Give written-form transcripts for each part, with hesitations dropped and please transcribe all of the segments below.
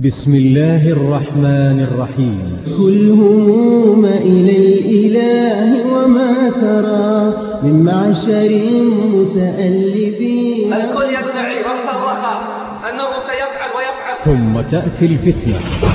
بسم الله الرحمن الرحيم. كل هموم إلى الإله وما ترى من معشر متألفين. الكل يدعي وقت الرخاء أنه سيفعل ويفعل، ثم تأتي الفتنة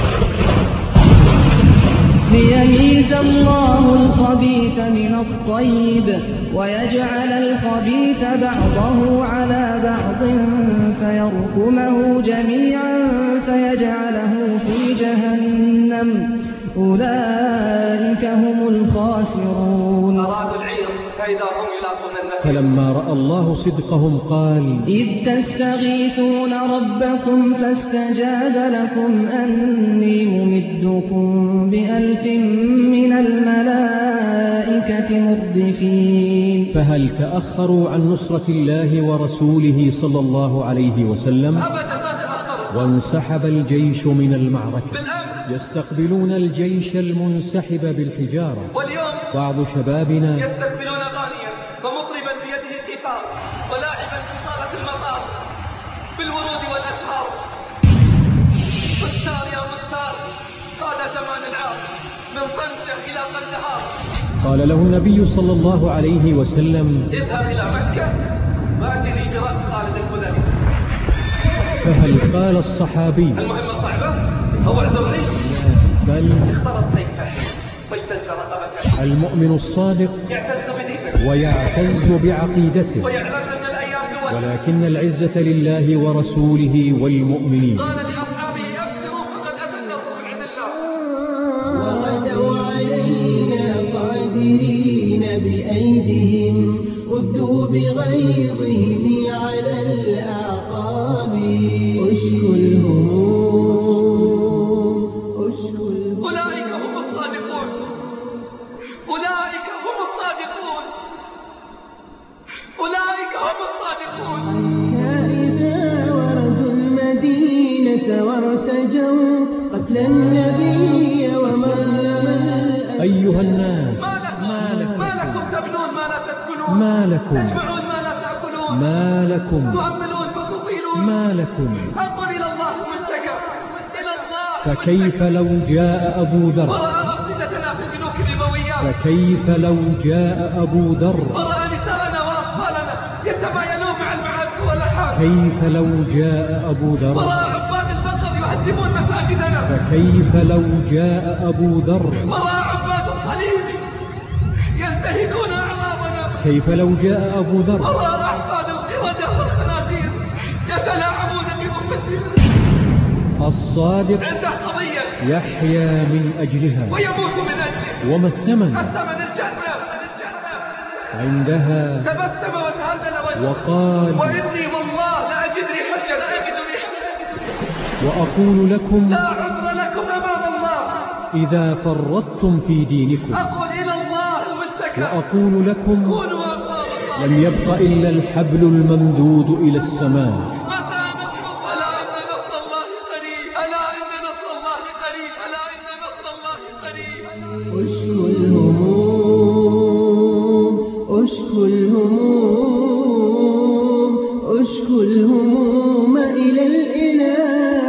ليميز الله الخبيث من الطيب ويجعل الخبيث بعضه على بعض فيركمه جميعا فيجعله في جهنم. أولئك هم الخاسرون. أرادوا العير فإذا هم يلاقون النفير. فلما رأى الله صدقهم قال: إذ تستغيثون ربكم فاستجاب لكم أني ممدكم ب1000 من الملائكة مردفين. فهل تأخروا عن نصرة الله ورسوله صلى الله عليه وسلم؟ أبدا ما تأخروا. وانسحب الجيش من المعركة، بالأمس يستقبلون الجيش المنسحب بالحجارة. واليوم بعض شبابنا يستقبلون غانيا ومطربا بيده الكتاب ولاعبا في صالة المطار بالورود والأزهار. مختار يا مختار قاد زمان العار من طنجة إلى قندهار. قال له النبي صلى الله عليه وسلم: اذهب إلى مكة وأتني برأس خالد الخدري. فهل قال الصحابي: المهمة صعبة أو اعذرني؟ بل اخترت سيفه واجتز رقبته. المؤمن الصادق يعتز بدينه ويعتز بعقيدته، ويعلم أن الأيام دول. ولكن العزة لله ورسوله والمؤمنين. قال لأصحابه أبشروا فقد أتى النصر من عند الله. وغدوا علينا قادرين بأيديهم ردوا بغيظهم على الأعقاب. اشكو الهموم اشكو الهموم. أولئك هم الصادقون، أولئك هم الصادقون، أولئك هم الصادقون. إذا وردوا المدينة وارتجوا قتل النبي ومريم أيها الناس، ما لكم تبنون ما لا تسكنون، ما لكم تجمعون ما لا تأكلون، ما لكم تؤملون فتطيلون. ما لكم أقول إلى الله المشتكى، إلى الله فكيف لو جاء أبو ذر، ورأى أفئدتنا في البنوك الربويات، فكيف لو جاء أبو ذر، ورأى نساءنا وأطفالنا يتباينون مع المعاد والأحاد، كيف لو جاء أبو ذر، ورأى عباد البقر يهدمون مساجدنا، فكيف لو جاء أبو ذر، ورأى عباد الصليب ينتهكون أعراضنا، كيف لو جاء أبو ذر، ورأى أحفاد القردة والخنازير يتلاعبون بأمتنا. الصادق عنده قضية يحيا من أجلها، ويموت من أجله. وما الثمن؟ الثمن الجنة. عندها تبسم وتهلل وجهه وقال: وإني والله لأجد ريحة، وأقول لكم لا عذر لكم أمام الله. إذا فرطتم في دينكم، أقول إلى الله المشتكى، وأقول لكم كونوا أنصار الله. لم يبق إلا الحبل الممدود إلى السماء. متى نصر الله؟ ألا إن نصر الله قريب، ألا إن نصر الله قريب، ألا إن نصر الله قريب. اشكو الهموم اشكو الهموم اشكو الهموم إلى الإله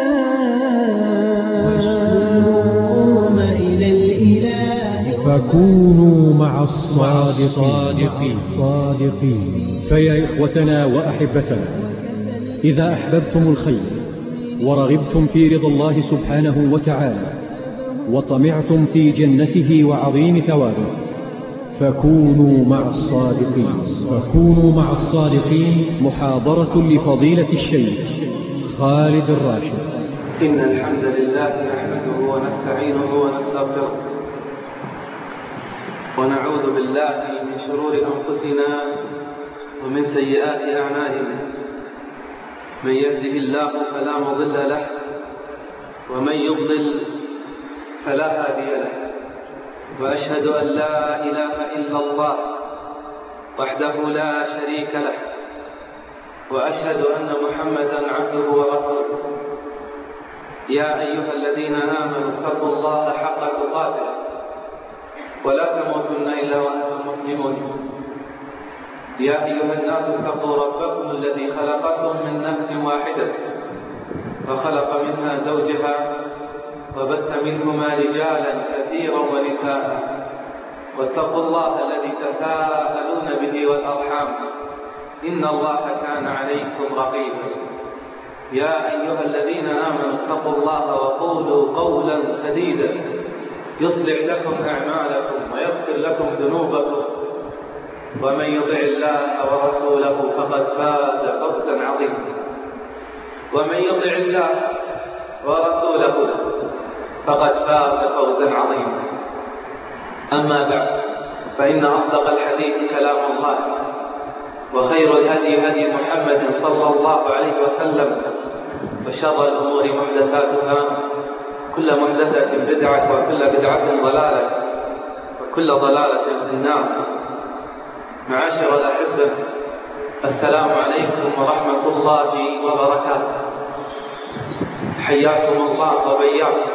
واشكو الهموم إلى الإله. فكونوا مع الصادقين. فيا إخوتنا وأحبتنا، إذا أحببتم الخير ورغبتم في رضا الله سبحانه وتعالى وطمعتم في جنته وعظيم ثوابه، فكونوا مع الصادقين. محاضرة لفضيلة الشيخ خالد الراشد. إن الحمد لله نحمده ونستعينه ونستغفره ونعوذ بالله من شرور أنفسنا ومن سيئات أعمالنا. من يهده الله فلا مضل له ومن يضلل فلا هادي له. وأشهد أن لا إله إلا الله وحده لا شريك له، وأشهد أن محمدا عبده ورسوله. يا أيها الذين آمنوا اتقوا الله حق تقاته ولا تموتن إلا وأنتم مسلمون. يا أيها الناس اتقوا ربكم الذي خلقكم من نفس واحدة وخلق منها زوجها وبث منهما رجالا كثيرا ونساء واتقوا الله الذي تساءلون به والأرحام إن الله كان عليكم رقيبا. يا أيها الذين آمنوا اتقوا الله وقولوا قولا سديدا يصلح لكم أعمالكم ويغفر لكم ذنوبكم ومن يطع الله ورسوله فقد فاز فوزا عظيما. ومن يطع الله ورسوله فقد فاز فوزا عظيما. أما بعد، فإن أصدق الحديث كلام الله، وخير الهدي هدي محمد صلى الله عليه وسلم، وشر الأمور محدثاتها، كل محدثة بدعة، وكل بدعة ضلالة، وكل ضلالة في النار. معاشر الأحبة، السلام عليكم ورحمة الله وبركاته. حياكم الله وبياكم،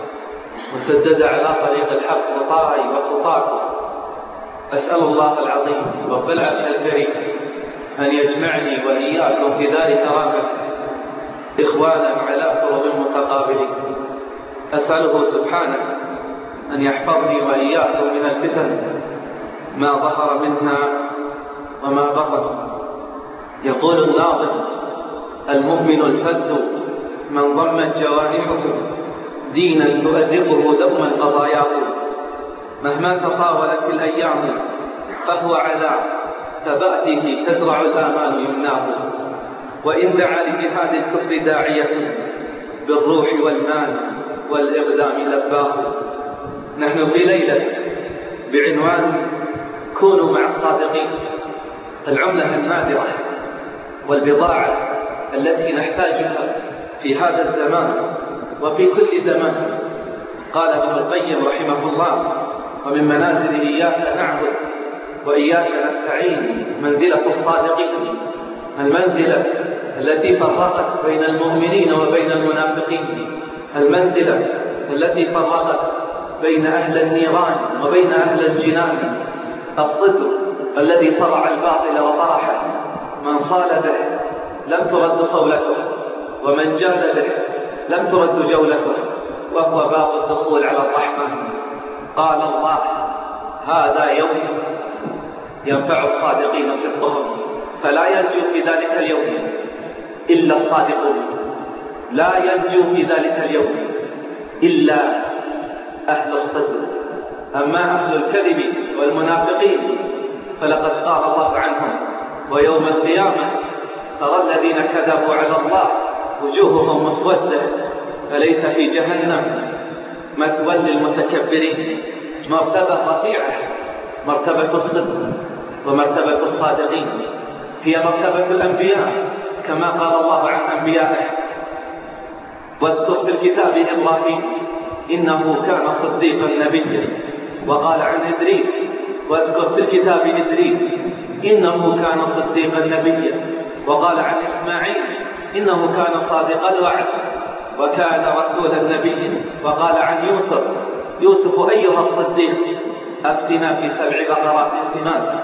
وسدد على طريق الحق خطاي وخطاكم. أسأل الله العظيم رب العرش الكريم أن يجمعني وإياكم في دار كرامته إخوانا على سرر متقابلين. أسأله سبحانه أن يحفظني وإياكم من الفتن ما ظهر منها وما بطن. يقول الناظم: المؤمن الفذ من ضمت جوانحه دينا تؤدبه دوما قضاياه. مهما تطاولت الأيام فهو على ثباته تزرع الآمان يمناه. وإن دعا لجهاد الكفر داعية بالروح والمال والإقدام لباه. نحن في ليلة بعنوان كونوا مع الصادقين، العملة النادرة والبضاعة التي نحتاجها في هذا الزمان وفي كل زمان. قال ابن القيم رحمه الله: ومن منازل إياك نعبد وإياك نستعين منزلة الصادقين، المنزلة التي فرقت بين المؤمنين وبين المنافقين، المنزلة التي فرقت بين أهل النيران وبين أهل الجنان، الصدق الذي صرع الباطل وطرحه. من صال به لم ترد صولته، ومن جال به لم ترد جولته، وهو باب الدخول على الرحمة. قال الله: هذا يوم ينفع الصادقين صدقهم، فلا ينجو في ذلك اليوم إلا الصادقون، لا ينجو في ذلك اليوم إلا أهل الصدق. أما أهل الكذب والمنافقين فلقد قال الله عنهم: ويوم القيامة ترى الذين كذبوا على الله وجوههم مسودة فليس في جهنم مثوى للمتكبرين. مرتبة رفيعة، مرتبة الصدق ومرتبة الصادقين، هي مرتبة الأنبياء كما قال الله عن أنبيائه: واذكر في الكتاب إبراهيم إنه كان صديقا نبيا. وقال عن إدريس: واذكر في الكتاب إدريس إنه كان صديقا نبيا. وقال عن إسماعيل إنه كان صادق الوعد وكان رسولا نبيا. وقال عن يوسف أيها الصديق أفتنا في 7 بقرات سمان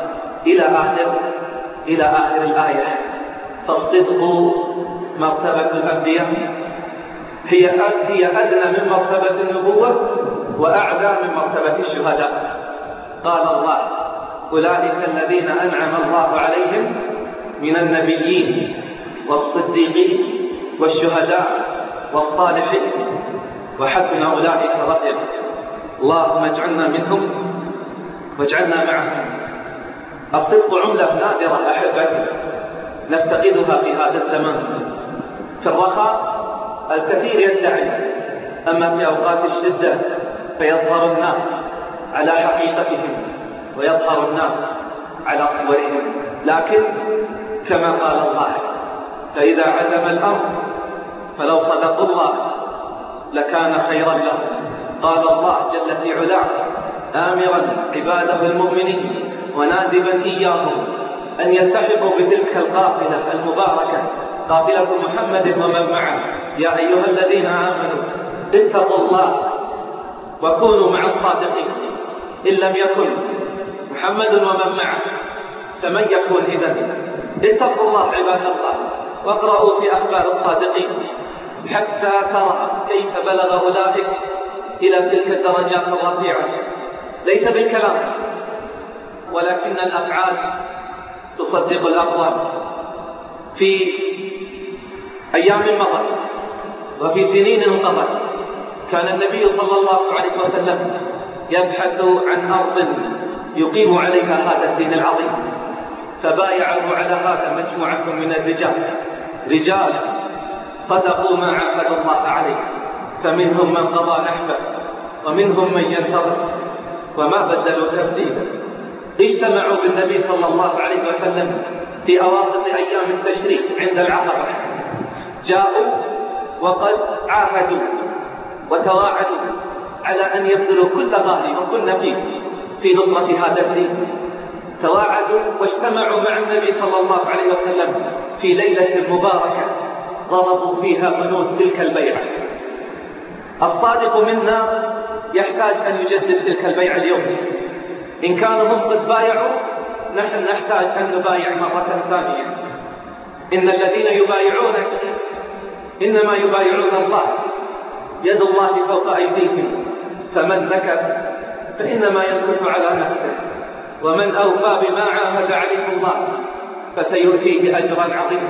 إلى آخر الآية. فالصدق مرتبة الأنبياء، هي أدنى من مرتبة النبوة وأعلى من مرتبة الشهداء. قال الله: أولئك الذين أنعم الله عليهم من النبيين والصديقين والشهداء والصالحين وحسن أولئك رفيقا. اللهم اجعلنا منهم واجعلنا معهم. الصدق عملة نادرة أحبتي نفتقدها في هذا الزمان. في الرخاء الكثير يدعي، أما في أوقات الشدة فيظهر الناس على حقيقتهم ويظهر الناس على صورهم. لكن كما قال الله: فإذا عزم الأمر فلو صدقوا الله لكان خيرا لهم. قال الله جل في علاه آمرا عباده المؤمنين ونادبا إياهم أن يلتحقوا بتلك القافلة المباركة، قافلة محمد ومن معه. يا أيها الذين آمنوا اتقوا الله وكونوا مع الصادقين. إن لم يكن محمد ومن معه فمن يكون إذن؟ اتقوا الله عباد الله، واقرأوا في أخبار الصادقين حتى ترى كيف بلغ أولئك إلى تلك الدرجات الرفيعة، ليس بالكلام ولكن الأفعال تصدق الأقوال. في أيام مضت وفي سنين انقضت كان النبي صلى الله عليه وسلم يبحث عن أرض يقيم عليها هذا الدين العظيم، فبايعه على هذا مجموعة من رجال صدقوا ما عاهدوا الله عليه، فمنهم من قضى نحبه ومنهم من ينتظر وما بدلوا تبديلا. اجتمعوا بالنبي صلى الله عليه وسلم في أواسط أيام التشريق عند العقبة، جاءوا وقد عاهدوا وتواعدوا على أن يبذلوا كل غالي وكل نفيس في نصرة هذا الدين. تواعدوا واجتمعوا مع النبي صلى الله عليه وسلم في ليلة مباركة ضربوا فيها بنود تلك البيعة. الصادق منا يحتاج أن يجدد تلك البيعة اليوم. إن كانوا هم قد بايعوا، نحن نحتاج أن نبايع مرة ثانية. إن الذين يبايعونك إنما يبايعون الله، يد الله فوق أيديهم، فمن نكث فإنما ينكث على نفسه، ومن أوفى بما عاهد عليه الله فسيؤتيه أجرا عظيما.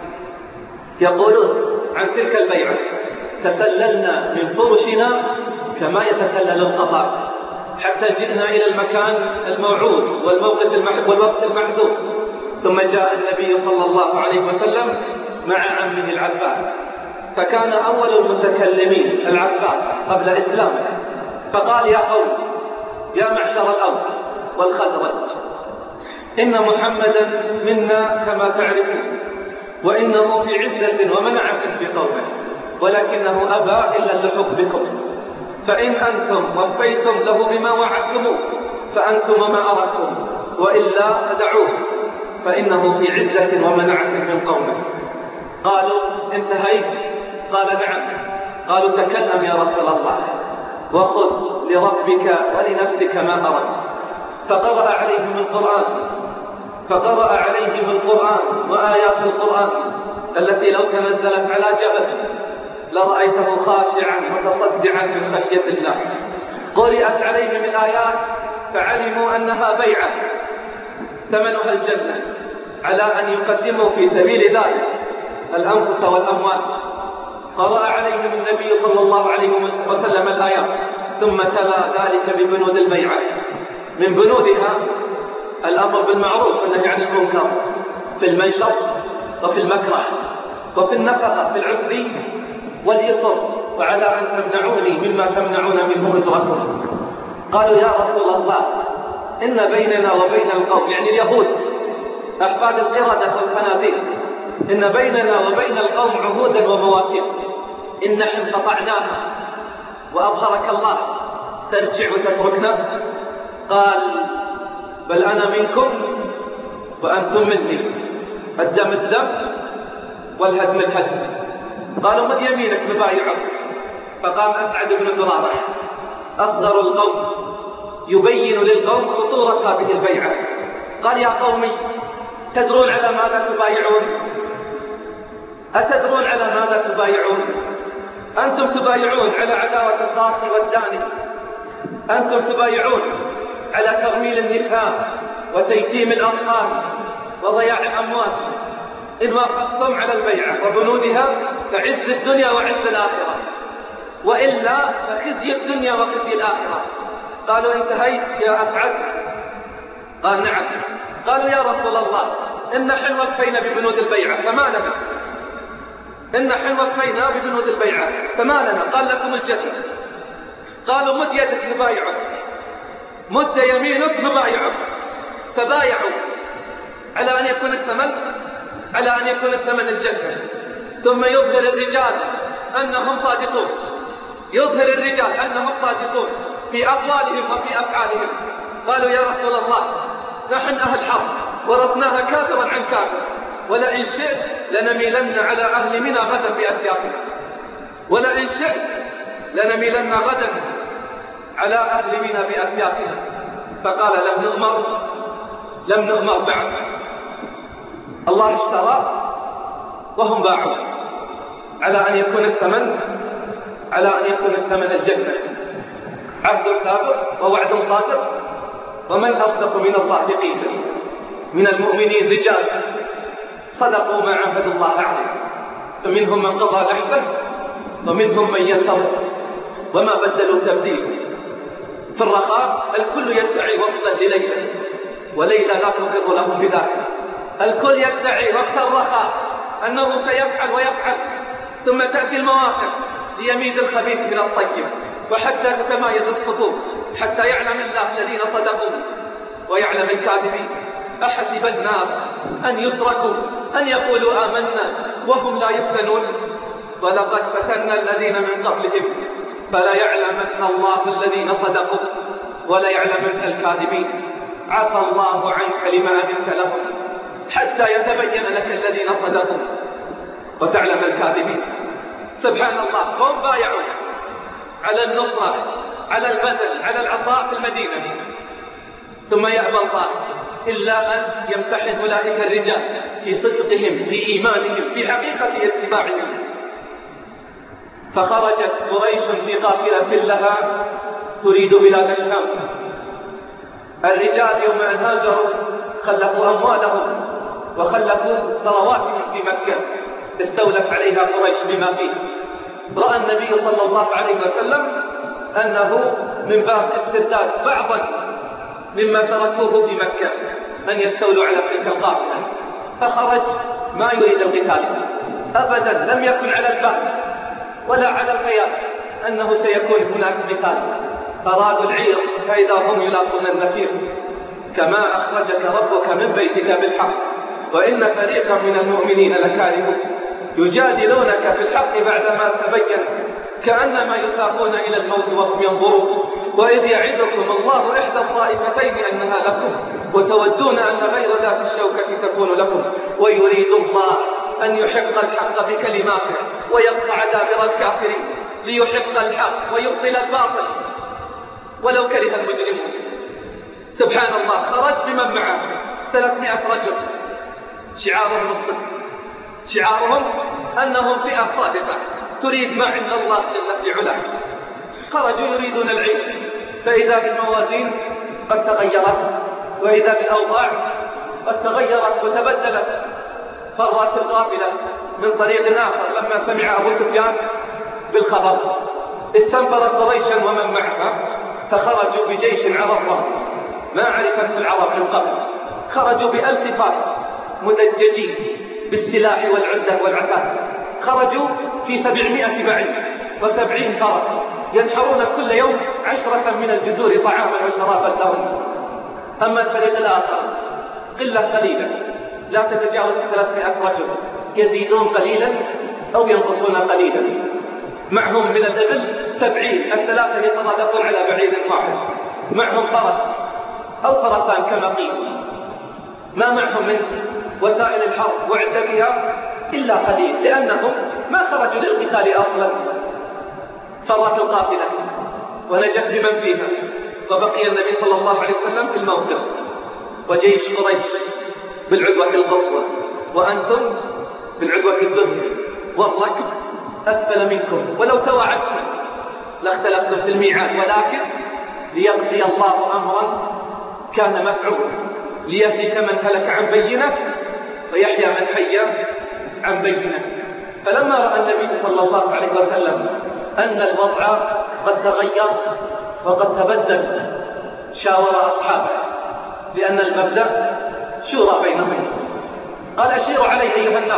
يقولون عن تلك البيعة: تسللنا من فرشنا كما يتسلل القطار حتى جئنا إلى المكان الموعود والوقت المحدود. ثم جاء النبي صلى الله عليه وسلم مع عمه العباس، فكان أول المتكلمين العباس قبل إسلامه، فقال: يا قوم، يا معشر الأوس والخزرج، إن محمدا منا كما تعرفون، وإنه في عزة ومنعة في قومه، ولكنه أبى إلا اللحوق بكم، فإن أنتم وفيتم له بما وعدتموه فأنتم وما أردتم، وإلا فدعوه، فإنه في عزة ومنعة من قومه. قالوا: انتهيت؟ قال: نعم. قالوا: تكلم يا رسول الله، وخذ لربك ولنفسك ما أردت. فقرأ عليهم القرآن وآيات القرآن التي لو تنزلت على جبل لرأيته خاشعا متصدعا من خشية الله. قرأت عليهم الآيات فعلموا أنها بيعة ثمنها الجنة، على أن يقدموا في سبيل ذلك الأنفس والأموال. قرأ عليهم النبي صلى الله عليه وسلم الآيات، ثم تلا ذلك ببنود البيعة. من بنودها الأمر بالمعروف والنهي عن المنكر في المنشط وفي المكره وفي النفقة في العسر واليسر، وعلى أن تمنعوني مما تمنعون منه أجركم. قالوا: يا رسول الله، إن بيننا وبين القوم، يعني اليهود أحفاد القردة والخنازير، إن بيننا وبين القوم عهودا ومواثيق، إن نحن قطعناها وأظهرك الله ترجع وتتركنا؟ قال: بل أنا منكم وأنتم مني، الدم الدم والهدم الهدم. قالوا: مد يمينك نبايعك. فقام أسعد بن زرارة أصغر القوم يبين للقوم خطورة هذه البيعة. قال: يا قومي، تدرون على ماذا تبايعون؟ أتدرون على ماذا تبايعون؟ أنتم تبايعون على عداوة القاصي والداني، أنتم تبايعون على ترميل النساء وتيتيم الأطفال وضياع الأموال. إن وافقتم على البيعة وبنودها فعز الدنيا وعز الآخرة، وإلا فخزي الدنيا وخزي الآخرة. قالوا: انتهيت يا أسعد؟ قال: نعم. قالوا: يا رسول الله، إن نحن وفينا ببنود البيعة فما لنا، إن نحن وفينا ببنود البيعة فما لنا. قال: لكم الجنة. قالوا: مد يدك نبايعك، مد يمينك نبايعك. فبايعوا على أن يكون الثمن الجنة. ثم يظهر الرجال أنهم صادقون في أقوالهم وفي أفعالهم. قالوا: يا رسول الله، نحن أهل حرب ورثناها كافرا عن كافر، ولئن شئت لنميلن على أهل منى غدا بأسيافنا، ولئن شئت لنميلن غدا على أهل منى بأسيافنا. فقال: لم نؤمر بعد. الله اشترى وهم باعوا، على أن يكون الثمن الجنة. عهد ثابت ووعد صادق، ومن أصدق من الله قيلا. من المؤمنين رجال صدقوا ما عاهدوا الله عليه، فمنهم من قضى نحبه ومنهم من ينتظر وما بدلوا تبديلا. في الرخاء الكل يدعي وقتا لليلى، وليلى لا تقر لهم بذلك. الكل يدعي وقت الرخاء أنه سيفعل ويفعل، ثم تأتي المواقف ليميز الخبيث من الطيب، وحتى تتمايز الصفوف، حتى يعلم الله الذين صدقوا ويعلم الكاذبين. أحسب الناس أن يتركوا أن يقولوا آمنا وهم لا يفتنون، ولقد فتنا الذين من قبلهم فلا يعلمن الله الذين صدقوا ولا يعلمن الكاذبين. عفى الله عنك لما أذنت لهم حتى يتبين لك الذين صدقوا وتعلم الكاذبين. سبحان الله، هم بايعوا على النصرة، على البذل، على العطاء في المدينة، ثم يأبى الله إلا أن يمتحن أولئك الرجال في صدقهم، في إيمانهم، في حقيقة اتباعهم. فخرجت قريش في قافلة لها تريد بلاد الشام. الرجال يوم أن هاجروا خلفوا أموالهم وخلفوا ثرواتهم في مكة، استولت عليها قريش بما فيه. رأى النبي صلى الله عليه وسلم أنه من باب استرداد بعضا مما تركوه في مكة أن يستولوا على تلك القافلة، فخرج ما يريد القتال أبدا، لم يكن على البال ولا على الخيال أنه سيكون هناك قتال. أرادوا العير فإذا هم يلاقون النفير. كما أخرجك ربك من بيتك بالحق وإن فريقا من المؤمنين لكارهون يجادلونك في الحق بعدما تبين كأنما يساقون إلى الموت وهم ينظرون. وإذ يعدكم الله إحدى الطائفتين أنها لكم وتودون أن غير ذات الشوكة تكون لكم ويريد الله أن يحق الحق بكلماته ويقطع دابر الكافرين ليحق الحق ويبطل الباطل ولو كره المجرمون. سبحان الله، خرج بمن معه 300 رجل، شعارهم الصدق، شعارهم أنهم فئة صادقة تريد ما عند الله جل في علاه. خرجوا يريدون العلم، فإذا بالموازين قد تغيرت، وإذا بالأوضاع قد تغيرت وتبدلت. فرت القافلة من طريق آخر لما سمع أبو سفيان بالخبر، استنفرت قريشا ومن معها، فخرجوا بجيش عرفه ما عرفت العرب من قبل. خرجوا ب1000 فارس مدججين بالسلاح والعدة والعتاد، خرجوا في 700 بعير و70 فرس ينحرون كل يوم 10 من الجزور طعاما وشرابا لهم. أما الفريق الآخر قلة قليلة لا تتجاوز 300 رجل، يزيدون قليلا أو ينقصون قليلا. معهم من الإبل 70، الثلاثة يترادفون على بعير واحد. معهم فرس أو فرسان كما قيل. ما معهم من وسائل الحرب وعد بها إلا قليل، لأنهم ما خرجوا للقتال أصلا. فرت القافلة ونجت بمن فيها، وبقي النبي صلى الله عليه وسلم في الموقف وجيش قريش بالعدوة القصوى، وأنتم بالعدوة الدهن والركب أسفل منكم، ولو تواعدتم لاختلفتم في الميعاد، ولكن ليقضي الله أمرا كان مفعولا ليهلك من هلك عن بينه ويحيى من حي عن بينه. فلما رأى النبي صلى الله عليه وسلم أن الوضع قد تغير وقد تبدل شاور أصحابه، لأن المبدأ شورى بينهم. قال: أشيروا علي أيها الناس،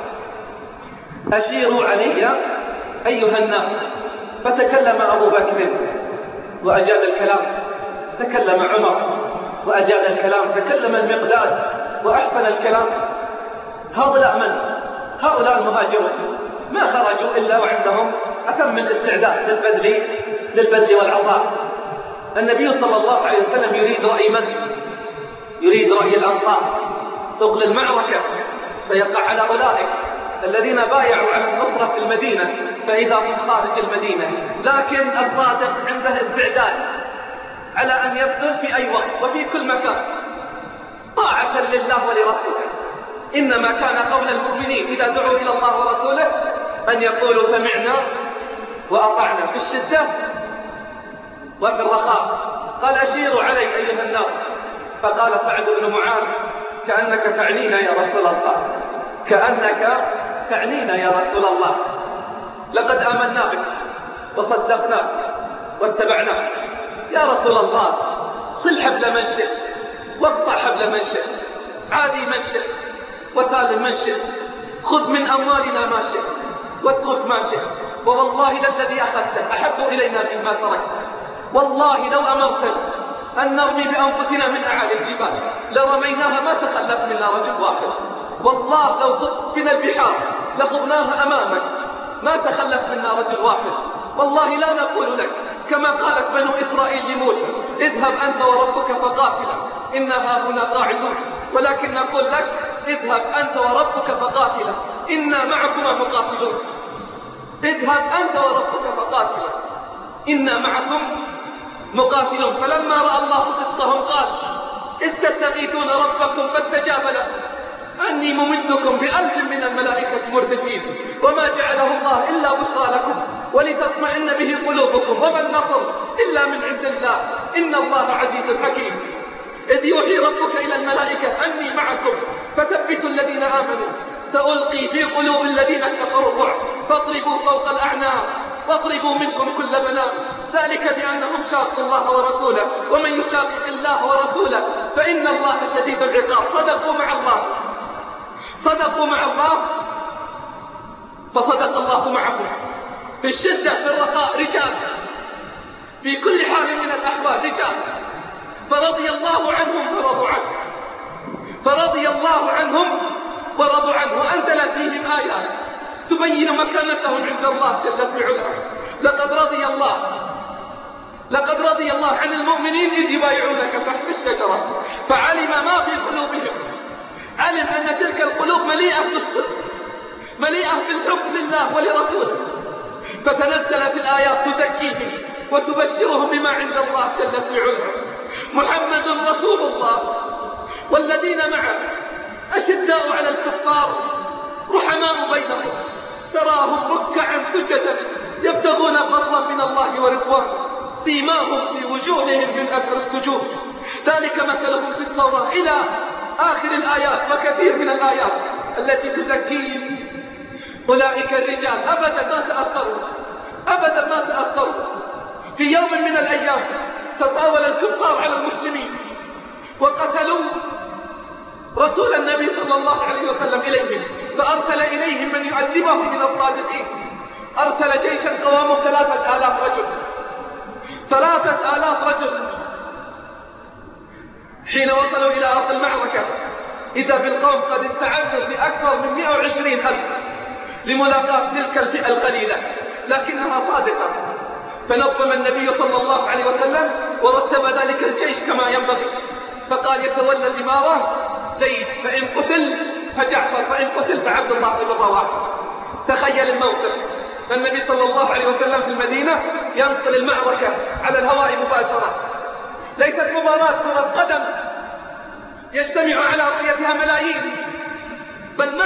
أشيروا علي أيها الناس. فتكلم أبو بكر وأجاد الكلام، تكلم عمر وأجاد الكلام، تكلم المقداد وأحسن الكلام. هؤلاء من؟ هؤلاء المهاجرون ما خرجوا إلا وعندهم أتم الاستعداد للبذل والعطاء. النبي صلى الله عليه وسلم يريد رأي من؟ يريد رأي الأنصار. ثقل المعركة سيقع على أولئك الذين بايعوا على النصرة في المدينة، فإذا هم خارج المدينة. لكن الصادق عنده استعداد على أن يبذل في أي وقت وفي كل مكان طاعة لله ولرسوله. إنما كان قول المؤمنين إذا دعوا إلى الله ورسوله أن يقولوا سمعنا وأطعنا في الشدة وفي الرخاء. قال أشيروا علي أيها الناس. فقال سعد بن معاذ كأنك تعنينا يا رسول الله، كأنك تعنينا يا رسول الله، لقد آمنا بك وصدقناك واتبعناك. يا رسول الله صل حبل من شئت واقطع حبل من شئت، عادي من شئت وسالم من شئت، خذ من أموالنا ما شئت واترك ما شئت، ووالله للذي أخذته أحب إلينا مما تركت. والله لو أمرتنا أن نرمي بأنفسنا من أعالي الجبال لرميناها ما تخلف منا رجل واحد. والله لو ضدت بنا البحار لخضناها أمامك ما تخلف منا رجل واحد. والله لا نقول لك كما قالت بنو إسرائيل لموسى اذهب أنت وربك فقاتلا إنها هنا قاعدون، ولكن نقول لك اذهب أنت وربك فقاتلا إنا معكما مقاتلون. اذهب أنت وربك فقاتلا إنا معكم مقاتلون. فلما رأى الله صدقهم قال إذ تستغيثون ربكم فاستجاب لكم أني ممدكم ب1000 من الملائكة مردفين، وما جعله الله إلا بشرى لكم ولتطمئن به قلوبكم، وما النصر إلا من عند الله إن الله عزيز حكيم. إذ يوحي ربك إلى الملائكة أني معكم فثبتوا الذين آمنوا سألقي في قلوب الذين كفروا الرعب فاضربوا فوق الأعناق واضربوا منكم كل بنان، ذلك بأنهم شاقوا الله ورسوله ومن يشاقق الله ورسوله فإن الله شديد العقاب. صدقوا مع الله فصدق الله معهم. في الشدة في الرخاء رجال، في كل حال من الأحوال رجال، فرضي الله عنهم ورضوا عنه، فرضي الله عنهم ورضوا عنه، وأنزل فيهم آيات تبين مكانتهم عند الله جل في علاه. لقد رضي الله عن المؤمنين إذ يبايعونك تحت الشجرة فعلم ما في قلوبهم، علم أن تلك القلوب مليئة بالصدق مليئة بالحب لله ولرسوله، فتنزلت الآيات تزكيهم وتبشرهم بما عند الله جل في علاه. محمد رسول الله والذين معه أشداء على الكفار رحماء بينهم تراهم ركعا سجدا يبتغون فضلا من الله ورضوانه سيماهم في وجوههم من أثر السجود ذلك مثلهم في التوراة إلى آخر الآيات وكثير من الآيات التي تزكيهم. أولئك الرجال أبدا ما تأثروا. في يوم من الأيام تطاول الكفار على المسلمين وقتلوا رسول النبي صلى الله عليه وسلم إليهم، فأرسل إليهم من يؤدبهم من الصادقين. أرسل جيشا قوامه 3000 رجل. 3000 رجل. حين وصلوا إلى أرض المعركة إذا بالقوم قد استعدوا بأكثر من 120,000 لملاقاة تلك الفئة القليلة لكنها صادقة. فنظم النبي صلى الله عليه وسلم ورتب ذلك الجيش كما ينبغي، فقال يتولى الإمارة زيد، فإن قتل فجعفر، فإن قتل فعبد الله بن رواحة. تخيل الموقف، النبي صلى الله عليه وسلم في المدينة ينقل المعركة على الهواء مباشرة، ليست مباراة كرة قدم يجتمع على رؤيتها ملايين، بل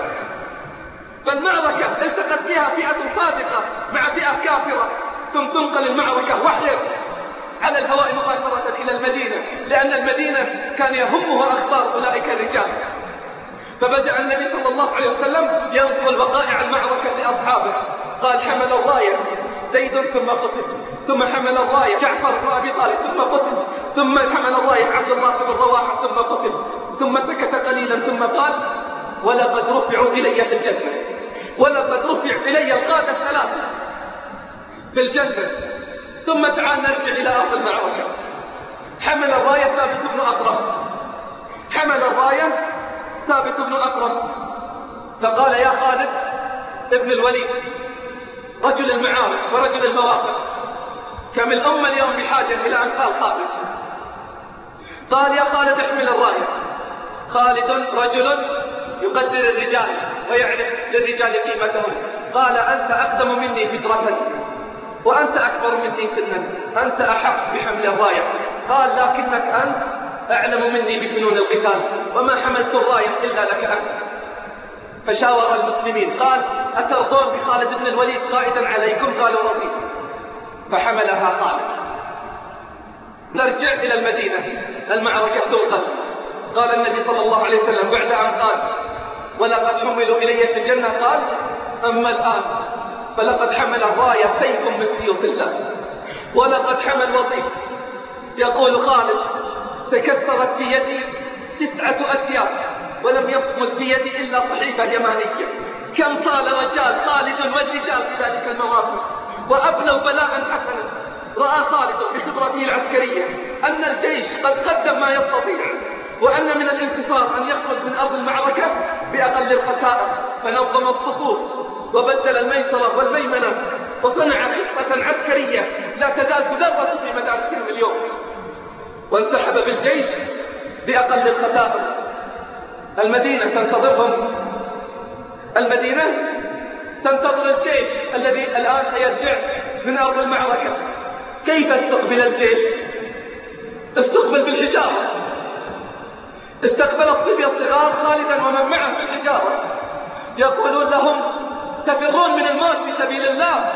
معركة التقت فيها فئة صادقة مع فئة كافرة، ثم تنقل المعركة وحيا على الهواء مباشرة إلى المدينة، لأن المدينة كان يهمها أخبار أولئك الرجال. فبدأ النبي صلى الله عليه وسلم ينقل وقائع المعركة لأصحابه، قال حمل الراية زيد ثم قتل، ثم حمل الراية جعفر بن أبي طالب ثم قتل، ثم حمل الراية عبد الله بن رواحة ثم قتل، ثم سكت قليلا ثم قال ولقد رفعوا إلي في الجنة، ولقد رفع إلي القادة 3 في الجنة. ثم تعال نرجع إلى أرض المعركة. حمل الراية ثابت بن أقرم، حمل الراية ثابت بن أقرم، فقال يا خالد ابن الوليد رجل المعارك ورجل المواقف، كم الأمة اليوم بحاجة إلى أمثال خالد. قال يا خالد احمل الراية. خالد رجل يقدر الرجال ويعرف للرجال قيمتهم. قال أنت أقدم مني فطرة وأنت أكبر مني سنا، أنت أحق بحمل الراية. قال لكنك أنت أعلم مني بفنون القتال، وما حملت الراية إلا لك أنت. فشاور المسلمين قال: أترضون بخالد بن الوليد قائدا عليكم؟ قالوا: رضي. فحملها خالد. نرجع إلى المدينة، المعركة تنقل. قال النبي صلى الله عليه وسلم بعد أن قال: ولقد حملوا إلي في الجنة، قال: أما الآن فلقد حمل الراية سيف من سيوف الله، ولقد حمل وطيف. يقول خالد: تكسرت في يدي 9 أسياف ولم يصمت في يدي إلا صحيفة يمانية. كم طال وجال خالد والرجال في ذلك المواقف، وأبلوا بلاء حسنا. رأى خالد بخبرته العسكرية أن الجيش قد قدم ما يستطيع، وأن من الانتصار أن يخرج من أرض المعركة بأقل الخسائر، فنظم الصفوف وبدل الميسرة والميمنة، وصنع خطة عسكرية لا تزال تدرس في مدارسهم اليوم، وانسحب بالجيش بأقل الخسائر. المدينة تنتظرهم، المدينة تنتظر الجيش الذي الآن سيرجع من أرض المعركة. كيف استقبل الجيش؟ استقبل بالحجارة. استقبل الصبية الصغار خالدا ومن معه بالحجارة، يقولون لهم: تفرون من الموت في سبيل الله،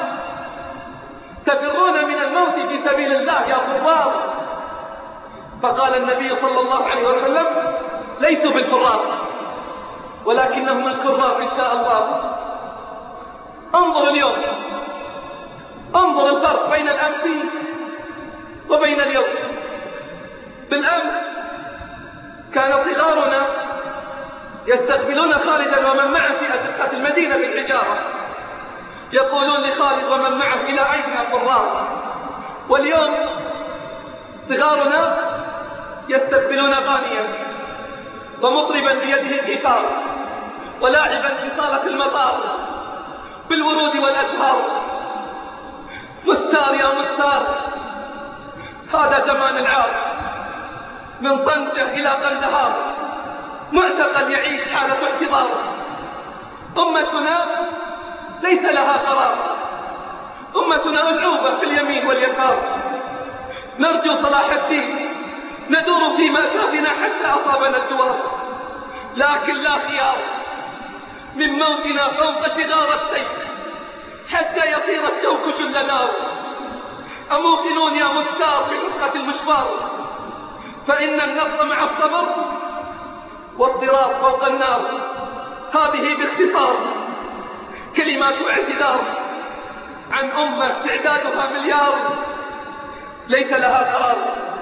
تفرون من الموت في سبيل الله يا فرار. فقال النبي صلى الله عليه وسلم: ليسوا بالفرار ولكنهم الكرار إن شاء الله. انظر اليوم، انظر الفرق بين الأمس وبين اليوم. بالأمس كان صغارنا يستقبلون خالدا ومن معه في أزقة المدينة بالحجارة، يقولون لخالد ومن معه: إلى أين يا فرار؟ واليوم صغارنا يستقبلون غانيا ومطربا بيده الجيتار ولاعبا في صالة المطار بالورود والأزهار. مستار يا مستار، هذا زمان العار، من طنجة إلى قندهار، معتقل يعيش حالة احتضار. أمتنا ليس لها قرار، أمتنا ملعوبة في اليمين واليسار. نرجو صلاح الدين، ندور في مأساتنا حتى أصابنا الدوار، لكن لا خيار من موتنا فوق شغار السيف حتى يصير الشوك جل نار. أموقنون يا مستار بحقة المشوار، فإن النصر مع الصبر والصراط فوق النار. هذه باختصار كلمات اعتذار عن أمة تعدادها مليار ليس لها قرار.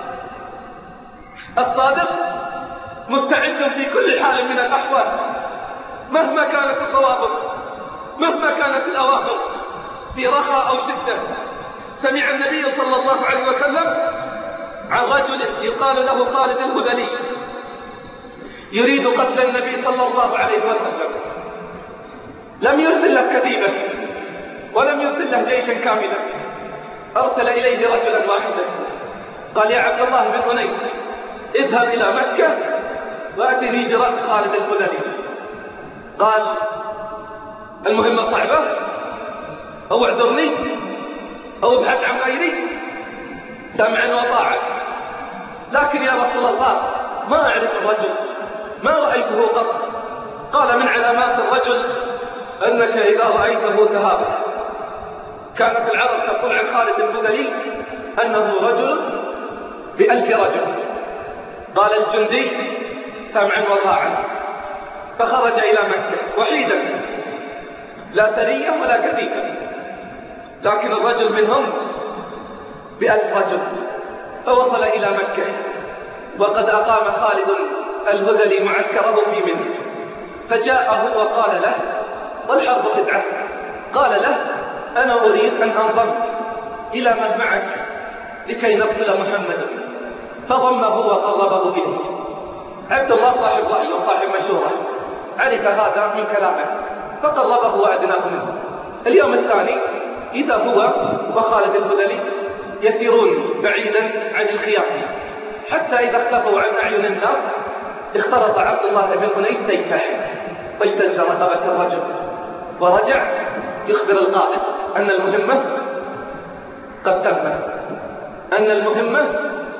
الصادق مستعد في كل حال من الأحوال، مهما كانت الضوابط، مهما كانت الأواخر، في رخاء أو شدة. سمع النبي صلى الله عليه وسلم عن رجل يقال له خالد الهذلي يريد قتل النبي صلى الله عليه وسلم. لم يرسل له كتيبة ولم يرسل له جيشا كاملا، أرسل إليه رجلا واحدا. قال: يا عبد الله بن أنيس، اذهب إلى مكة وأتني برأس خالد الهذلي. قال: المهمة صعبة، أو اعذرني أو ابحث عن غيري. سمعا وطاعا، لكن يا رسول الله ما أعرف الرجل، ما رأيته قط. قال: من علامات الرجل أنك إذا رأيته تهابه. كانت العرب تقول عن خالد الهذلي أنه رجل ب1000 رجل. قال الجندي: سمعا وطاعا. فخرج إلى مكة وحيدا، لا سرية ولا كتيبة، لكن الرجل منهم ب1000 رجل. فوصل إلى مكة وقد أقام خالد الهذلي معسكره في منى، فجاءه وقال له: والحرب خدعة. قال له: أنا أريد أن أنضم إلى من معك لكي نقتل محمدا. فضمه وقربه إليه. عبد الله صاحب رأي وصاحب مشورة، عرف هذا من كلامه فقربه وأدناه منه. اليوم الثاني إذا هو وخالد الهذلي يسيرون بعيدا عن الخيام، حتى إذا اختفوا عن أعين الناس اخترط عبد الله بن أنيس سيفه واجتز رقبة الرجل، ورجع يخبر القائد أن المهمة قد تمت، أن المهمة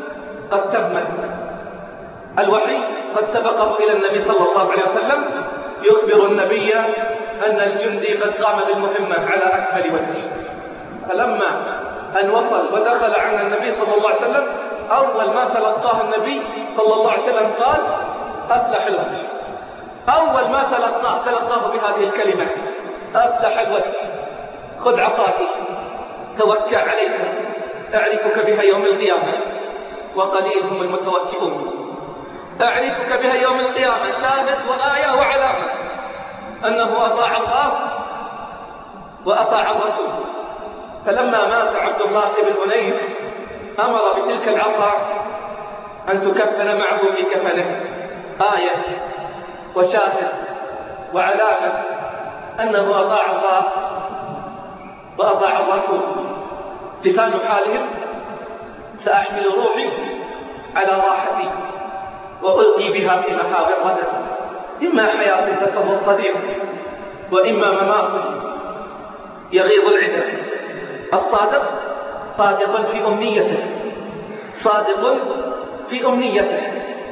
قد تمت. الوحي قد سبقه إلى النبي صلى الله عليه وسلم يخبر النبي أن الجندي قد قام بالمهمة على أكمل وجه. فلما أن وصل ودخل على النبي صلى الله عليه وسلم أول ما تلقاه النبي صلى الله عليه وسلم قال أفلح الوجه. أول ما تلقاه بهذه الكلمة أفلح الوجه. خذ عصاك توكل عليك أعرفك بها يوم القيامة وقليل هم المتوكئون. أعرفك بها يوم القيامة شاهد وآية وعلامة أنه أطاع الله وأطاع الرسول. فلما مات عبد الله بن أنيس أمر بتلك العصا أن تكفن معه في كفنه آية وشاهد وعلامة أنه أطاع الله وأطاع الرسول. لسان حالهم سأحمل روحي على راحتي وألقي بها في محاور غدا، إما حياتي تسر الصديق وإما مماتي يغيظ العدا. الصادق صادق في أمنيته، صادق في أمنيته.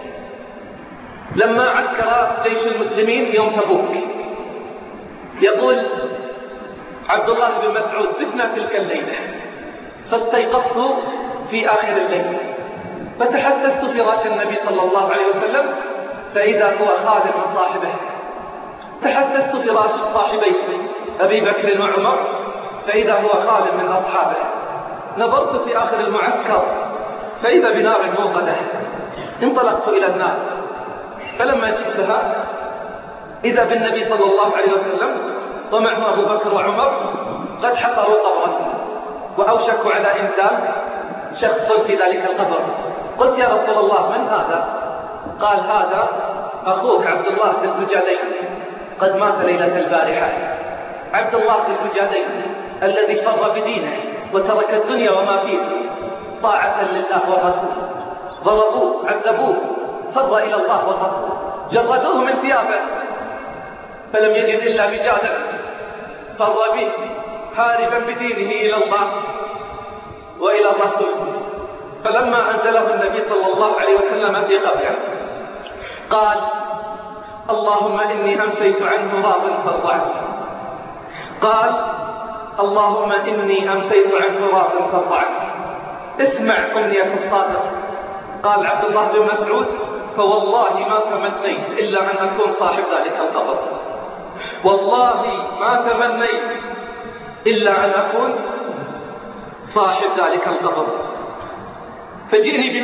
لما عسكر جيش المسلمين يوم تبوك يقول عبد الله بن مسعود بتنا تلك الليلة فاستيقظت في آخر الليل فتحسست فراش النبي صلى الله عليه وسلم فإذا هو خال من صاحبه. تحسست فراش صاحبيه أبي بكر وعمر فإذا هو خال من أصحابه. نظرت في آخر المعسكر فإذا بنار موقدة. انطلقت إلى النار فلما جئتها إذا بالنبي صلى الله عليه وسلم ومعه أبو بكر وعمر قد حفروا قبره وأوشكوا على إنزال شخص في ذلك القبر. قلت يا رسول الله من هذا؟ قال هذا أخوك عبد الله بن البجادين قد مات ليلة البارحة. عبد الله بن البجادين الذي فر بدينه وترك الدنيا وما فيها طاعة لله والرسول. ضربوه عذبوه فر إلى الله والرسول. جردوه من ثيابه فلم يجد إلا بجادا فر به هاربا بدينه إلى الله وإلى الرسول. فلما أنزله النبي صلى الله عليه وسلم في قبره قال اللهم إني أمسيت عنه راض فارض عنه. قال اللهم إني أمسيت عنه راض فارض عنه. اسمع أمنية الصادق. قال عبد الله بن مسعود فوالله ما تمنيت إلا أن أكون صاحب ذلك القبر. والله ما تمنيت إلا أن أكون صاحب ذلك القبر. فجئني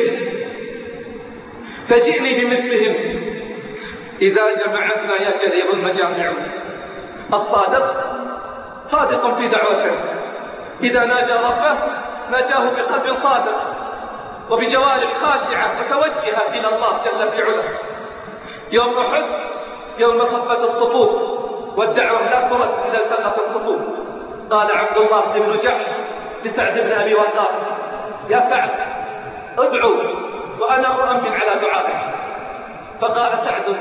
بمثلهم إذا جمعتنا يا جرير المجامع. الصادق صادق في دعوته. إذا ناجى ربه ناجاه بقلب صادق وبجوارح خاشعة متوجهة إلى الله جل في علاه. يوم أحد يوم خفت الصفوف والدعوة لا ترد إذا التقت الصفوف قال عبد الله بن جحش لسعد بن أبي وقاص يا سعد ادعو وأنا أؤمن على دعائك. فقال سعد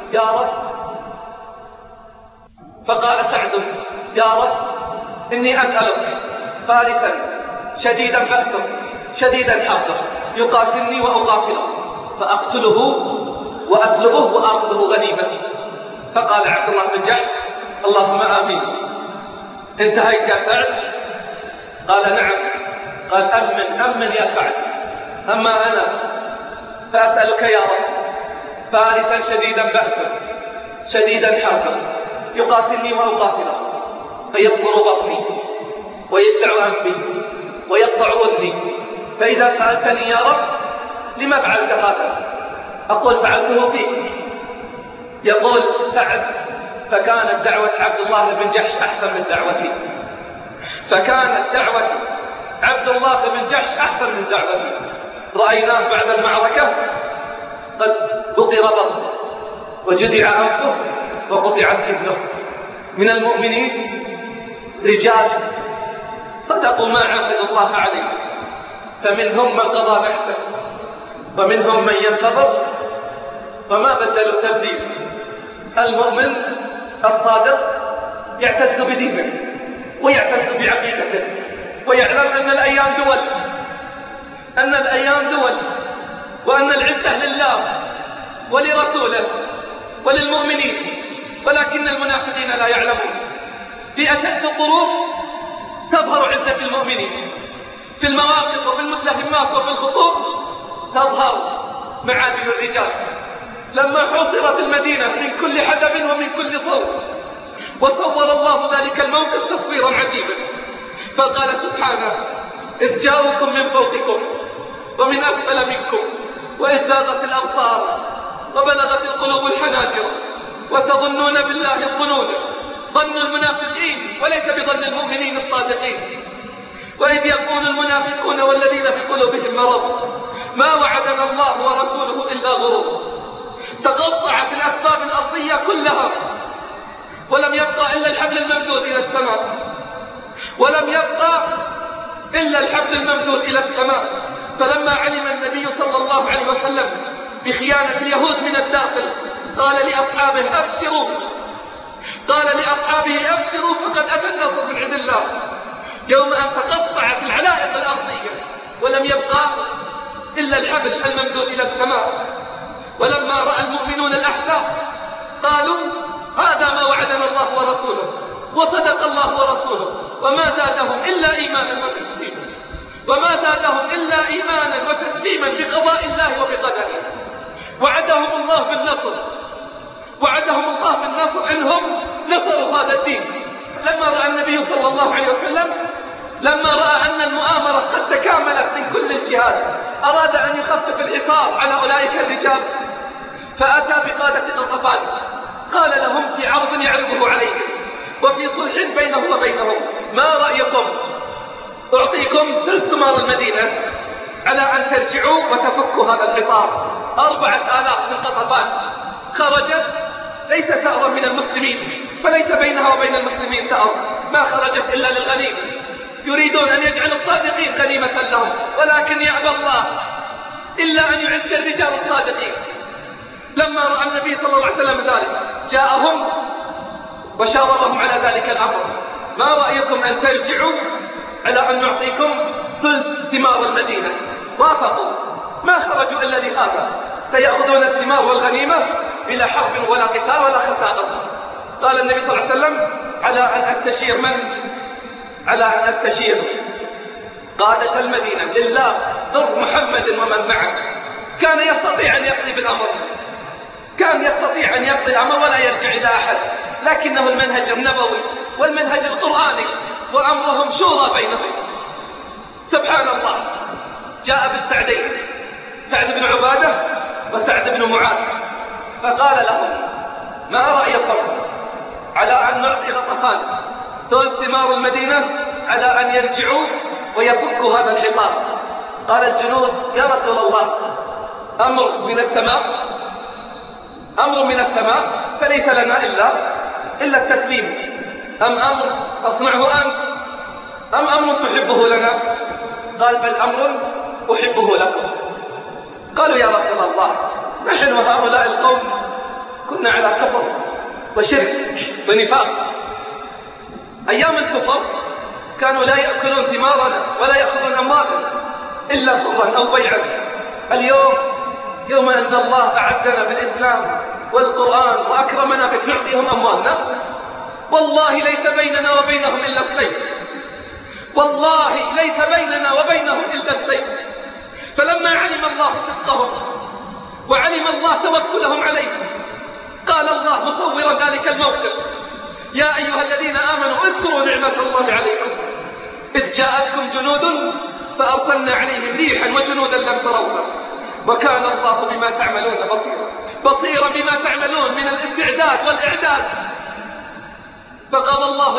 يا رب إني أسألك فارسا شديدا بأسه شديدا حربه يقاتلني وأقاتله فأقتله وأسلبه وأخذه غنيمتي. فقال عبد الله بن جحش اللهم آمين. انتهيت يا سعد؟ قال نعم. قال أمن يا سعد. أما أنا فأسألك يا رب فارسا شديدا بأسه شديدا حربه يقاتلني وأقاتله فيبطر بطني ويشلع أنفي ويقطع أذني. فإذا سألتني يا رب لما فعلت هذا؟ أقول فعلته فيك. يقول سعد فكانت دعوة عبد الله بن جحش أحسن من دعوتي. فكانت دعوة عبد الله بن جحش أحسن من دعوتي. رأيناه بعد المعركة قد بطر بطنه وجدع أنفه وقطعت ابنه. من المؤمنين رجال صدقوا ما عاهدوا الله عليه فمنهم من قضى نحبه ومنهم من ينتظر وما بدلوا تبديل. المؤمن الصادق يعتز بدينه ويعتز بعقيدته ويعلم أن الأيام دول وأن العزة لله ولرسوله وللمؤمنين ولكن المنافقين لا يعلمون. في أشد الظروف تظهر عزة المؤمنين، في المواقف وفي المتلهمات وفي الخطوب تظهر معادن الرجال. لما حوصرت المدينة من كل حدب ومن كل صوت، وصور الله ذلك الموقف تصويرا عجيبا، فقال سبحانه: إذ جاءوكم من فوقكم ومن أسفل منكم وإذ زاغت الأبصار وبلغت القلوب الحناجر وتظنون بالله الظنون، ظن المنافقين وليس بظن المؤمنين الصادقين. وإذ يقول المنافقون والذين في قلوبهم مرض ما وعدنا الله ورسوله إلا غرور. تقطعت الأسباب الأرضية كلها ولم يبقى إلا الحبل الممدود إلى السماء، ولم يبقى إلا الحبل الممدود إلى السماء. فلما علم النبي صلى الله عليه وسلم بخيانة اليهود من الداخل قال لأصحابه: أبشروا، قال لأصحابه: أبشروا فقد أتى النصر من عند الله. يوم أن تقطعت العلائق الأرضية ولم يبقى إلا الحبل الممدود إلى السماء، ولما رأى المؤمنون الأحزاب قالوا: هذا ما وعدنا الله ورسوله، وصدق الله ورسوله، وما زادهم إلا إيمانا وتسليما، وما زادهم إلا إيمانا وتسليما بقضاء الله وبقدره. وعدهم الله بالنصر، وعدهم الله بالنصر إنهم نصروا هذا الدين. لما رأى النبي صلى الله عليه وسلم، لما رأى أن المؤامرة قد تكاملت من كل الجهات، أراد أن يخفف الحصار على أولئك الرجال، فأتى بقادة غطفان قال لهم في عرض يعرضه عليهم وفي صلح بينه وبينهم: ما رأيكم أعطيكم ثلث ثمار المدينة على أن ترجعوا وتفكوا هذا الحصار. 4000 من غطفان خرجت ليس ثأرا من المسلمين، فليس بينها وبين المسلمين ثأر، ما خرجت إلا للغنيمة. يريدون أن يجعلوا الصادقين غنيمة لهم، ولكن يعبى الله إلا أن يعز الرجال الصادقين. لما رأى النبي صلى الله عليه وسلم ذلك جاءهم وشاورهم على ذلك الأمر: ما رأيكم أن ترجعوا على أن نعطيكم ثلث ثمار المدينة؟ وافقوا، ما خرجوا إلا لهذا، سيأخذون الثمار والغنيمة بلا حرب ولا قتال ولا خسارة. قال النبي صلى الله عليه وسلم: على أن أستشير من؟ على أن أستشير قادة المدينة لله ضر محمد ومن معه. كان يستطيع أن يقضي بالأمر، كان يستطيع أن يقضي الأمر ولا يرجع إلى أحد، لكنه المنهج النبوي والمنهج القرآني، وأمرهم شورى بينهم. سبحان الله، جاء بالسعدين، سعد بن عبادة وسعد بن معاذ، فقال لهم: ما رأيكم على أن نعطي غطفان ثلث ثمار المدينة على أن يرجعوا ويفكوا هذا الحصار؟ قال الجنود: يا رسول الله، أمر من السماء، أمر من السماء، فليس لنا إلا التسليم. أم أمر تصنعه أنت، أم أمر تحبه لنا؟ قال: بل أمر أحبه لكم. قالوا: يا رسول الله، نحن وهؤلاء القوم كنا على كفر وشرك ونفاق. أيام الكفر كانوا لا يأكلون ثمارنا ولا يأخذون أموالنا إلا كفرا أو بيعا. اليوم يوم أن الله أعزنا بالإسلام والقرآن وأكرمنا بك نعطيهم أموالنا، والله ليس بيننا وبينهم إلا السيف، والله ليس بيننا وبينهم إلا السيف. فلما علم الله صدقهم وعلم الله توكلهم عليه، قال الله مصورا ذلك الموقف: يا أيها الذين آمنوا اذكروا نعمة الله عليكم إذ جاءتكم جنود فأرسلنا عليهم ريحا وجنودا لم تروها وكان الله بما تعملون بصيرا بما تعملون من الاستعداد والإعداد. فقضى الله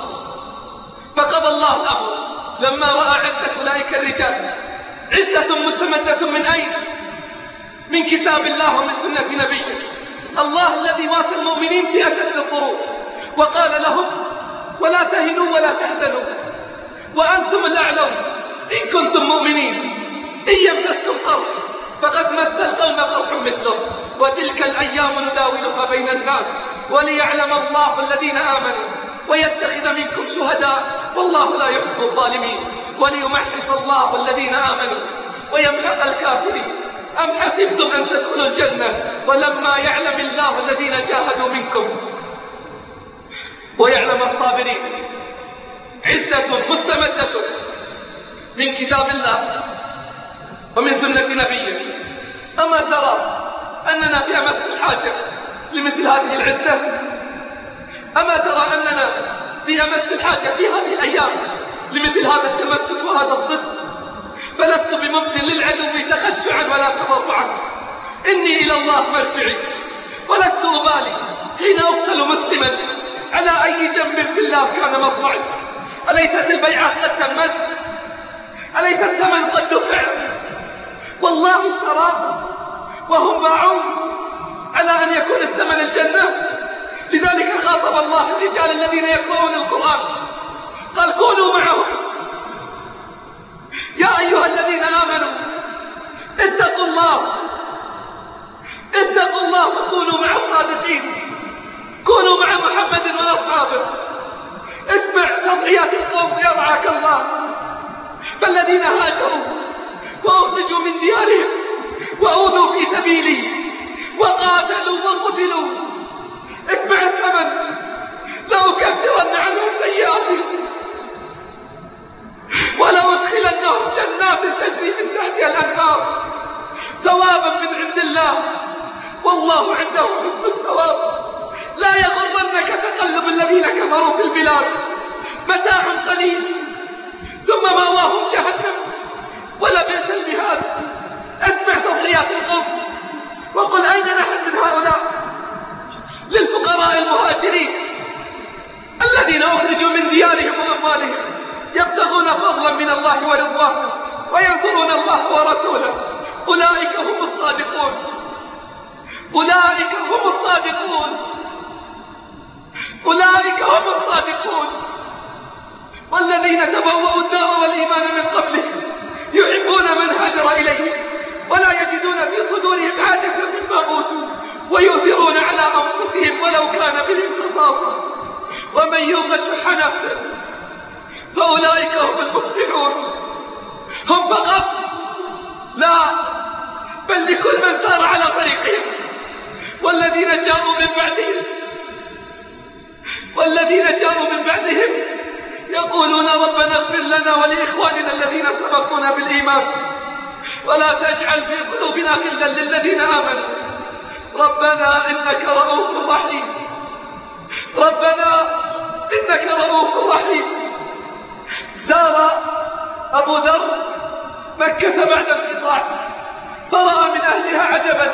الأمر لما رأى عزة أولئك الرجال، عزة مستمدة من أين؟ من كتاب الله ومن سنة نبيه الله الذي واسى المؤمنين في أشد الظروف، وقال لهم: ولا تهنوا ولا تحزنوا وأنتم الأعلون إن كنتم مؤمنين، إن يمسسكم قرح فقد مس القوم قرح مثله، وتلك الأيام نداولها بين الناس وليعلم الله الذين آمنوا ويتخذ منكم شهداء والله لا يحب الظالمين وليمحص الله الذين آمنوا ويمحق الكافرين. أم حسبتم أن تدخلوا الجنة ولما يعلم الله الذين جاهدوا منكم ويعلم الصابرين. عزة مستمدة من كتاب الله ومن سنة نبيه. أما ترى أننا في أمس الحاجة لمثل هذه العزة؟ أما ترى أننا في أمس الحاجة في هذه الأيام لمثل هذا التمسك وهذا الصدق؟ فلست بممثل للعدو تخشعا ولا تضرعا. إني إلى الله مرجعي، ولست أبالي حين أقتل مسلما على أي جنب في الله كان مطمعي. أليست البيعة قد تمت؟ أليس الثمن قد دفع؟ والله اشترى وهم باعوا على أن يكون الثمن الجنة. لذلك خاطب الله الرجال الذين يقرؤون القرآن قال كونوا معهم يا أيها الذين آمنوا اتقوا الله وكونوا مع الصادقين. كونوا مع محمد وأصحابه. اسمع تضحيات القوم يرعاك الله. فالذين هاجروا وأخرجوا من ديارهم وأوذوا في سبيلي وقاتلوا وقتلوا، اسمع الثمن. لأكفرن عنهم سيئاتهم ولأدخلنهم جنات تجري من تحتها الأنهار ثوابا من عند الله والله عنده حسن الثواب. لا يغرنك تقلب الذين كفروا في البلاد، متاع قليل ثم مأواهم جهنم ولبئس المهاد. اسمع تضحيات القوم وقل أين نحن من هؤلاء؟ للفقراء المهاجرين الذين أخرجوا من ديارهم وأموالهم يبتغون فضلا من الله ورضوانه وينصرون الله ورسوله. أولئك هم الصادقون. أولئك هم الصادقون. أولئك هم الصادقون. والذين تبوأوا الدار والإيمان من قبلهم يحبون من هاجر إليهم ولا يجدون في صدورهم حاجة مما أوتوا ويؤثرون على أنفسهم ولو كان بهم خصاصة ومن يوق شح نفسه فأولئك هم المفلحون. هم فقط؟ لا، بل لكل من سار على طريقهم. والذين جاءوا من بعدهم يقولون ربنا اغفر لنا ولإخواننا الذين سبقونا بالإيمان ولا تجعل في قلوبنا غلا للذين آمنوا ربنا إنك رؤوف رحيم. ربنا إنك رؤوف رحيم. زار أبو ذر مكة بعد انقطاع فرأى من أهلها عجبا.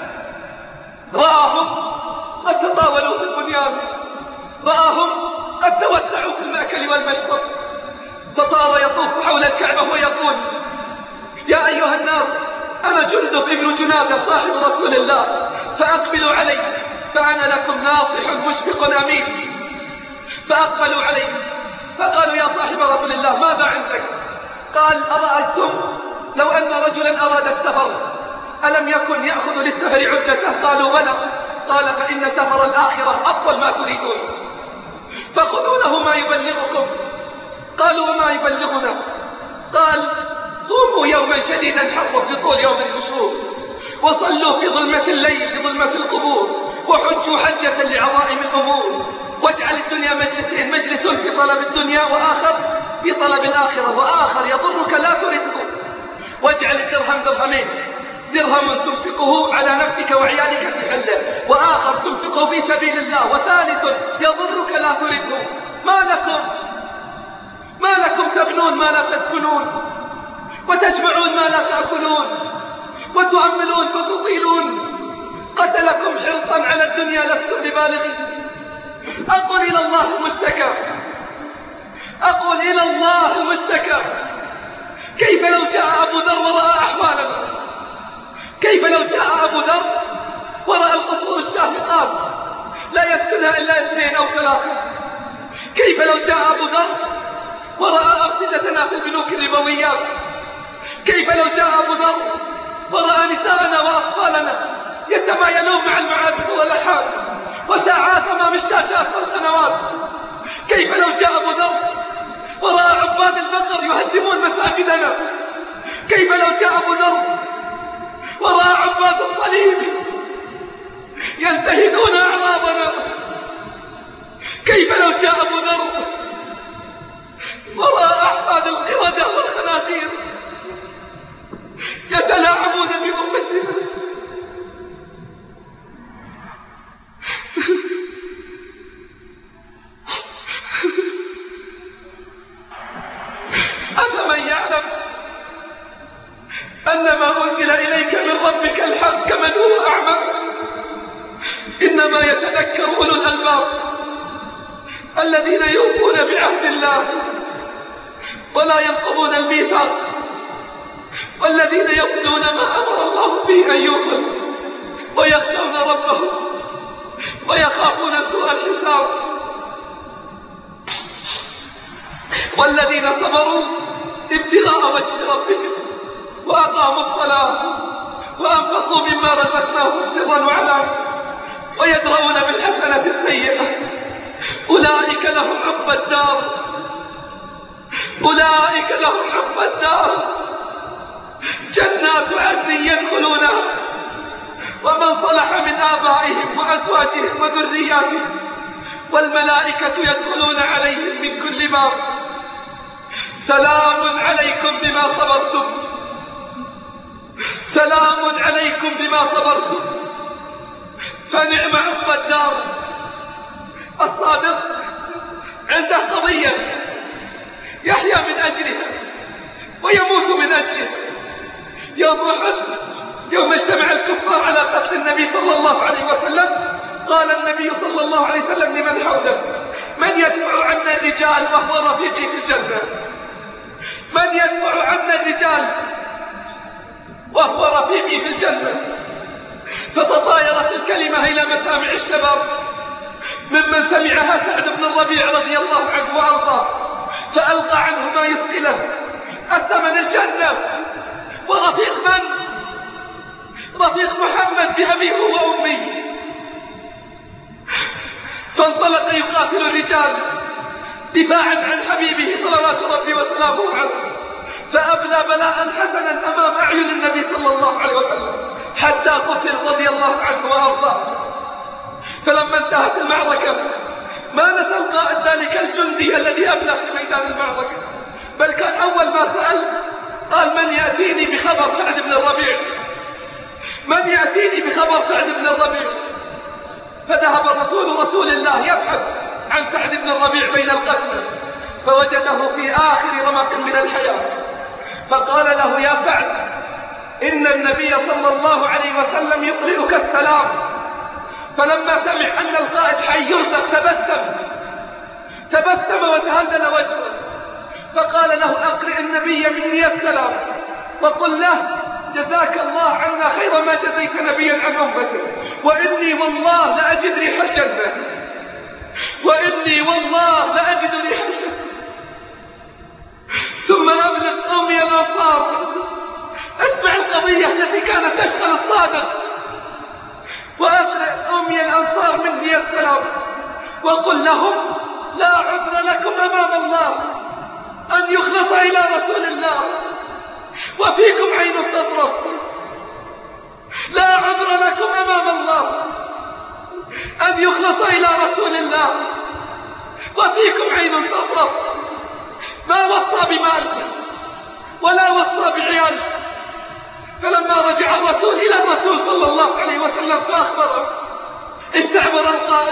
رآهم قد تطاولوا في البنيان، رآهم قد توسعوا في المأكل والمشرب، فصار يطوف حول الكعبة ويقول يا أيها الناس أنا جندب ابن جنادة صاحب رسول الله فأقبلوا علي فأنا لكم ناصح مشفق أمين. فأقبلوا عليه فقالوا يا صاحب رسول الله ماذا عندك؟ قال أرأيتم لو أن رجلا أراد السفر ألم يكن يأخذ للسفر عدته؟ قالوا بلى. قال فإن سفر الآخرة أطول ما تريدون فخذوا له ما يبلغكم. قالوا وما يبلغنا؟ قال صوموا يوما شديدا حرا بطول يوم النشور وصلوا في ظلمة الليل في ظلمة القبور وحجوا حجة لعظائم الأمور واجعل الدنيا مجلسين، مجلس في طلب الدنيا وآخر في طلب الآخرة وآخر يضرك لا ترده. واجعل الدرهم درهمين، درهم تنفقه على نفسك وعيالك في حله وآخر تنفقه في سبيل الله وثالث يضرك لا ترده. ما لكم تبنون ما لا تسكنون وتجمعون ما لا تأكلون وتؤملون فتطيلون. قتلكم حرصا على الدنيا لستم ببالغين. أقول إلى الله المشتكى، أقول إلى الله المشتكى. كيف لو جاء أبو ذر ورأى أحوالنا؟ كيف لو جاء أبو ذر ورأى القصور الشاهقات لا يسكنها إلا 2 أو 3؟ كيف لو جاء أبو ذر ورأى أفسدتنا في البنوك الربويات؟ كيف لو جاء أبو ذر ورأى نساءنا وأطفالنا يتمايلون مع المعازف والألحان وساعات أمام الشاشات والقنوات؟ كيف لو جاء أبو ذر ورأى عباد البقر يهدمون مساجدنا؟ كيف لو جاء أبو ذر ورأى عباد الصليب ينتهكون أعراضنا؟ كيف لو جاء أبو ذر ورأى أحفاد القردة والخنازير يتلاعبون بأمتنا؟ أفمن يعلم أن ما أنزل إليك من ربك الحق كمن هو أعمى؟ إنما يتذكر أولو الألباب الذين يوفون بعهد الله ولا ينقضون الميثاق والذين يصلون ما أمر الله به أن يوصل ويخشون ربهم ويخافون سوء الحساب والذين صبروا ابتغاء وجه ربهم وأقاموا الصلاة وأنفقوا مما رزقناهم سرا وعلانية ويدرؤون بالحسنة السيئة أولئك لهم عقبى الدار أولئك لهم عقبى الدار جنات عدن يدخلونها ومن صلح من آبائهم وأزواجهم وذرياتهم والملائكة يدخلون عليهم من كل باب سلام عليكم بما صبرتم سلام عليكم بما صبرتم فنعم عقبى الدار. الصادق عنده قضية يحيا من أجلها ويموت من أجلها. يوم أحد يوم اجتمع الكفار على قتل النبي صلى الله عليه وسلم قال النبي صلى الله عليه وسلم لمن حوله من يدفع عنا الرجال وهو رفيقي في الجنة؟ من يدفع عنا الرجال وهو رفيقي في الجنة؟ فتطايرت الكلمة إلى مسامع الشباب ممن سمعها سعد بن الربيع رضي الله عنه وأرضاه فألقى عنه ما يثقله الثمن الجنة. ورفيق من؟ رفيق محمد بأبيه وأمي. فانطلق يقاتل الرجال دفاعا عن حبيبه صلوات ربي وسلامه عنه فأبلى بلاء حسنا أمام أعين النبي صلى الله عليه وسلم حتى قتل رضي الله عنه وأرضاه. فلما انتهت المعركة ما نسى القائد ذلك الجندي الذي أبلى في ميدان المعركة بل كان أول ما سأل قال من يأتيني بخبر سعد بن الربيع؟ من يأتيني بخبر سعد بن الربيع؟ فذهب رسول الله يبحث عن سعد بن الربيع بين القتلى فوجده في آخر رمق من الحياة فقال له يا سعد إن النبي صلى الله عليه وسلم يقرئك السلام. فلما سمع أن القائد حي يرزق تبسم وتهلل وجهه فقال له أقرئ النبي مني السلام وقل له جزاك الله عنا خير ما جزيت نبيا عن أمته وإني والله لأجد ريح الجنة وإني والله لأجد ريح الجنة. ثم أبلغ قومي الأنصار اسمع القضية التي كانت تشغل الصادق وأقرئ قومي الأنصار مني السلام وقل لهم لا عذر لكم أمام الله أن يخلص إلى رسول الله وفيكم عين تضرب. لا عذر لكم أمام الله أن يخلص إلى رسول الله وفيكم عين تضرب. ما وصى بمال ولا وصى بعيال. فلما رجع الرسول إلى الرسول صلى الله عليه وسلم فأخبره استعبر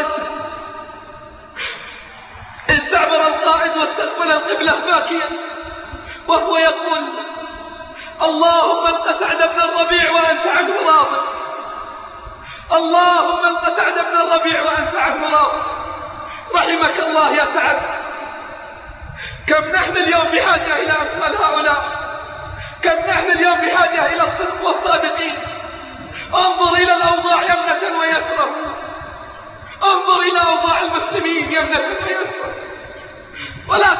القائد واستقبل القبلة باكيا وهو يقول اللهم الق سعد بن الربيع وأنت عنه راض. اللهم الق سعد بن الربيع وأنت عنه راض. رحمك الله يا سعد. كم نحن اليوم بحاجة إلى أمثال هؤلاء. كم نحن اليوم بحاجة إلى الصدق والصادقين. انظر إلى الأوضاع يمنة ويسرة. انظر إلى أوضاع المسلمين يمنة ويسرة ولا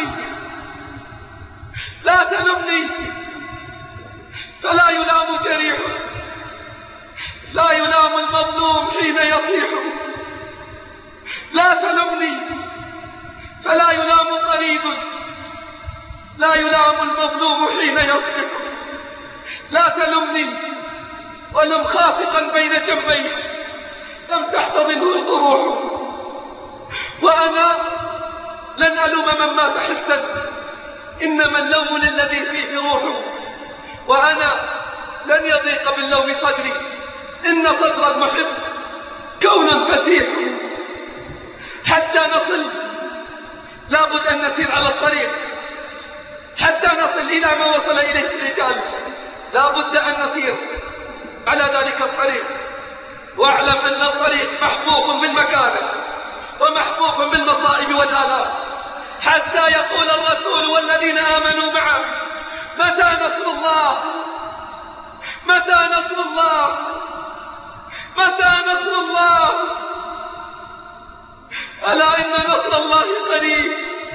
تلمني فلا يلام جريح لا يلام المظلوم حين يصيح. لا تلمني فلا يلام قريب لا يلام المظلوم حين يصيح. لا تلمني ولم خافقا بين جنبيه لم تحتضنه الجروح. وأنا لن ألوم من مات حسا، إنما اللوم للذي فيه روحه، وأنا لن يضيق باللوم صدري، إن صدر المحب كون فتيح. حتى نصل لابد أن نسير على الطريق، حتى نصل إلى ما وصل إليه الرجال لابد أن نسير على ذلك الطريق. واعلم أن الطريق محفوف بالمكاره ومحفوف بالمصائب والآلام، حتى يقول الرسول والذين آمنوا معه: متى نصر الله؟ متى نصر الله؟ متى نصر الله؟ ألا إن نصر الله قريب،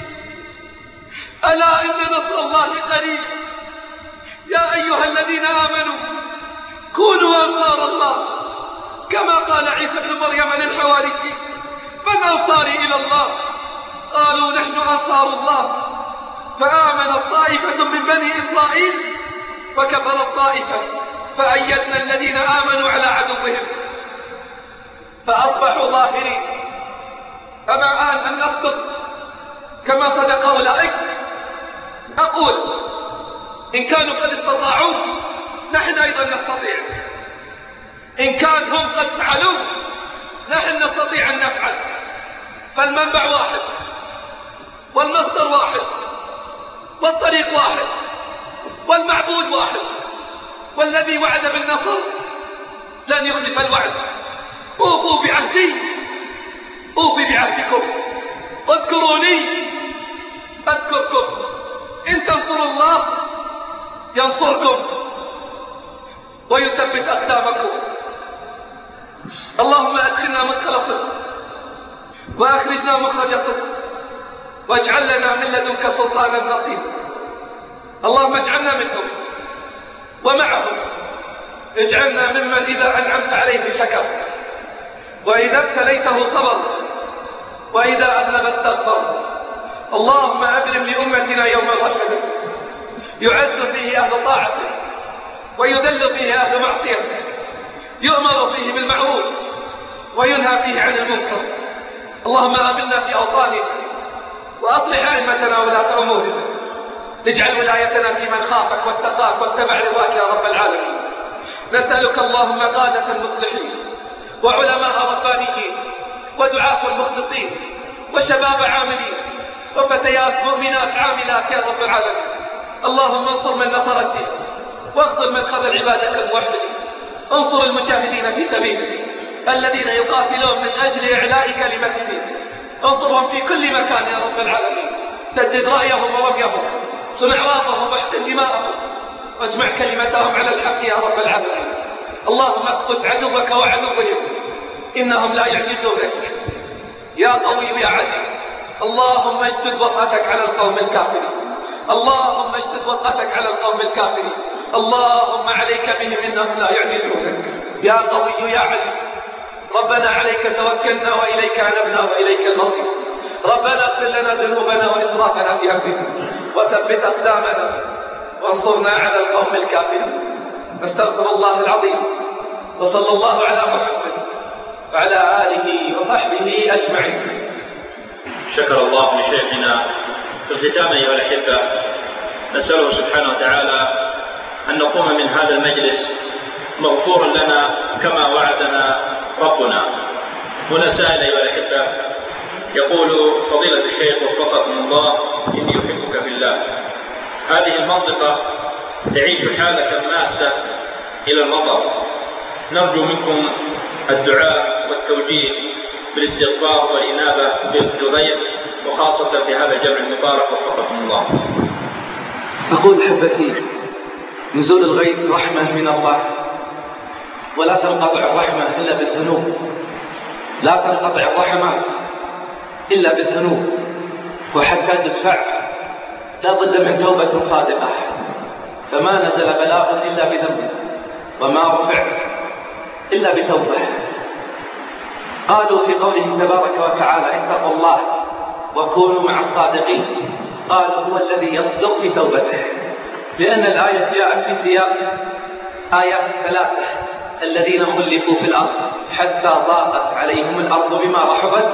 ألا إن نصر الله قريب. يا أيها الذين آمنوا كونوا أنصار الله، كما قال عيسى بن مريم للحواريين: من أنصاري إلى الله؟ قالوا نحن أنصار الله. فآمنت طائفة من بني إسرائيل فكفرت طائفة، فأيدنا الذين آمنوا على عدوهم فأصبحوا ظاهرين. أما آن أن نصدق كما صدق أولئك؟ أقول إن كانوا قد استطاعوا نحن أيضا نستطيع، إن كان هم قد فعلوا نحن نستطيع أن نفعل. فالمنبع واحد والمصدر واحد والطريق واحد والمعبود واحد، والذي وعد بالنصر لن يخلف الوعد. أوفوا بعهدي أوفي بعهدكم، اذكروني أذكركم، إن تنصروا الله ينصركم ويثبت أقدامكم. اللهم أدخلنا مدخل صدق وأخرجنا مخرج صدق، واجعل لنا من لدنك سلطانا نصيرا. اللهم اجعلنا منهم ومعهم، اجعلنا ممن إذا أنعمت عليه شكر، وإذا ابتليته صبر، وإذا أذنب استغفر. اللهم أبرم لأمتنا يوم الرشد، يعز فيه أهل طاعته ويذل فيه أهل معصيته، يؤمر فيه بالمعروف وينهى فيه عن المنكر. اللهم آمنا في أوطاننا وأصلح أئمتنا ولاة أمورنا، اجعل ولايتنا في من خافك واتقاك واتبع رضاك يا رب العالمين. نسألك اللهم قادة المصلحين وعلماء ربانيين ودعاة مخلصين وشباب عاملين وفتيات مؤمنات عاملات يا رب العالمين. اللهم انصر من نصر الدين واخذل من خذل عبادك الموحدين. انصر المجاهدين في سبيلك الذين يقاتلون من أجل إعلاء كلمة دينك، انصرهم في كل مكان يا رب العالمين. سدد رأيهم ورميهم، صنع عواطهم واحقن دماءهم، واجمع كلمتهم على الحق يا رب العالمين. اللهم اقصف عدوك وعدوهم، إنهم لا يعجزونك يا قوي يا عزيز. اللهم اشدد وطأتك على القوم الكافرين، اللهم اشدد وطأتك على القوم الكافرين. اللهم عليك بهم إنهم لا يعجزونك يا قوي يا عزيز. ربنا عليك توكلنا وإليك أنبنا وإليك المصير. ربنا اغفر لنا ذنوبنا وإسرافنا في أمرنا وثبت أقدامنا وانصرنا على القوم الكافرين. نستغفر الله العظيم، وصلى الله على محمد وعلى آله وصحبه أجمعين. شكر الله لشيخنا. في الختام أيها الأحبة، نسأله سبحانه وتعالى أن نقوم من هذا المجلس مغفورا لنا كما وعدنا ربنا. هنا سائل أيها الأحبة يقول: فضيلة الشيخ وفقكم الله، إني أحبك بالله. هذه المنطقة تعيش حالة ماسة إلى المطر، نرجو منكم الدعاء والتوجيه بالاستغفار والإنابة بالغيث، وخاصة في هذا الجمع المبارك وفقكم الله. أقول حبتي، نزول الغيث رحمة من الله، ولا تنقطع الرحمة إلا بالذنوب، لا تنقطع الرحمة إلا بالذنوب. وحتى تدفع لا بد من توبة صادقة، فما نزل بلاء إلا بذنب، وما رفع إلا بتوبة. قالوا في قوله تبارك وتعالى: اتقوا الله وكونوا مع الصادقين. قال: هو الذي يصدق في توبته، لأن الآية جاءت في سياق آيات ثلاثة: الذين خلفوا في الأرض حتى ضاقت عليهم الأرض بما رحبت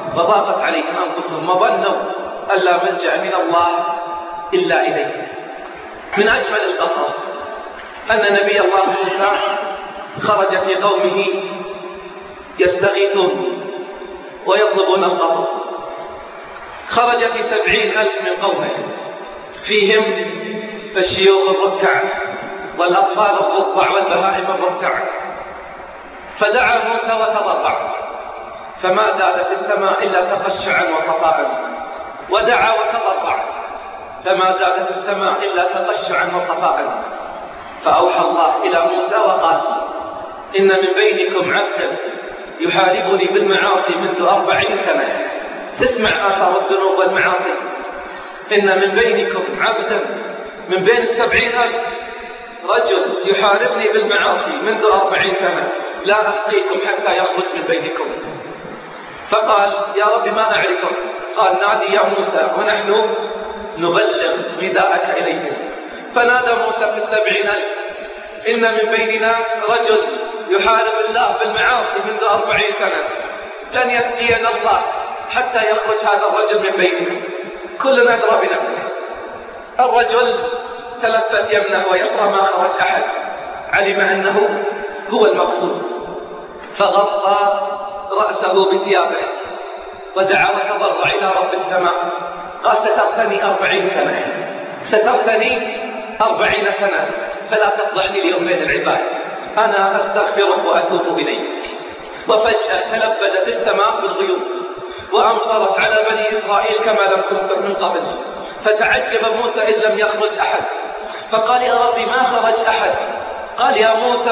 وضاقت عليهم أنفسهم وظنوا أن لا ملجأ من الله إلا إليه. من أجمل القصص أن نبي الله موسى خرج في قومه يستغيثون ويطلبون القطر. خرج في 70,000 من قومه، فيهم الشيوخ الركع والأطفال الرضع والبهائم الركع. فدعا موسى وتضرع، فما زالت السماء إلا تخشعا وصفاء. ودعا وتضرع، فما زالت السماء إلا تخشعا وصفاء. فأوحى الله إلى موسى وقال: إن من بينكم عبدا يحاربني بالمعاصي منذ 40 سنة. اسمع آثار الذنوب والمعاصي. إن من بينكم عبدا، من بين 70,000 رجل يحاربني بالمعاصي منذ 40 سنة، لا أسقيكم حتى يخرج من بينكم. فقال: يا رب ما أعرفه. قال: نادي يا موسى ونحن نبلغ نداءك إليهم. فنادى موسى في 70,000: إن من بيننا رجل يحارب الله بالمعاصي منذ 40 سنة، لن يسقينا الله حتى يخرج هذا الرجل من بيننا. كلنا أدرى بنفسه. الرجل تلفت يمنه ويسرى، ما خرج أحد، علم أنه هو المقصود، فغطى رأسه بثيابه ودعا وتضرع إلى رب السماء. قال: سترتني 40 سنة، سترتني 40 سنة، فلا تفضحني اليوم بين العباد، أنا أستغفرك وأتوب إليك. وفجأة تلبدت السماء بالغيوم وأمطرت على بني إسرائيل كما لم تمطر من قبل. فتعجب موسى إذ لم يخرج أحد، فقال: يا ربي ما خرج أحد. قال: يا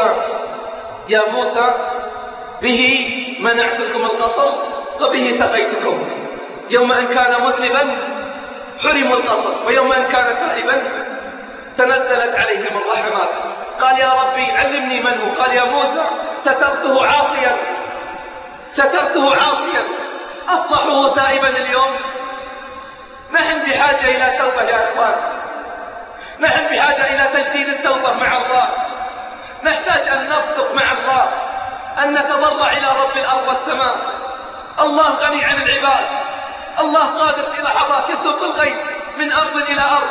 موسى به منعتكم القطر وبه سقيتكم. يوم أن كان مذنبا حرموا القطر، ويوم أن كان تائبا تنزلت عليهم الرحمات. قال: يا ربي علمني من هو. قال: يا موسى سترته عاصيا أصبحه تائبا اليوم. نحن بحاجة إلى توبة يا أخوان، نحن بحاجة إلى تجديد التوبة مع الله. نحتاج أن نصدق مع الله، أن نتضرع إلى رب الأرض والسماء. الله غني عن العباد، الله قادر في لحظات يسوق الغيث من أرض إلى أرض.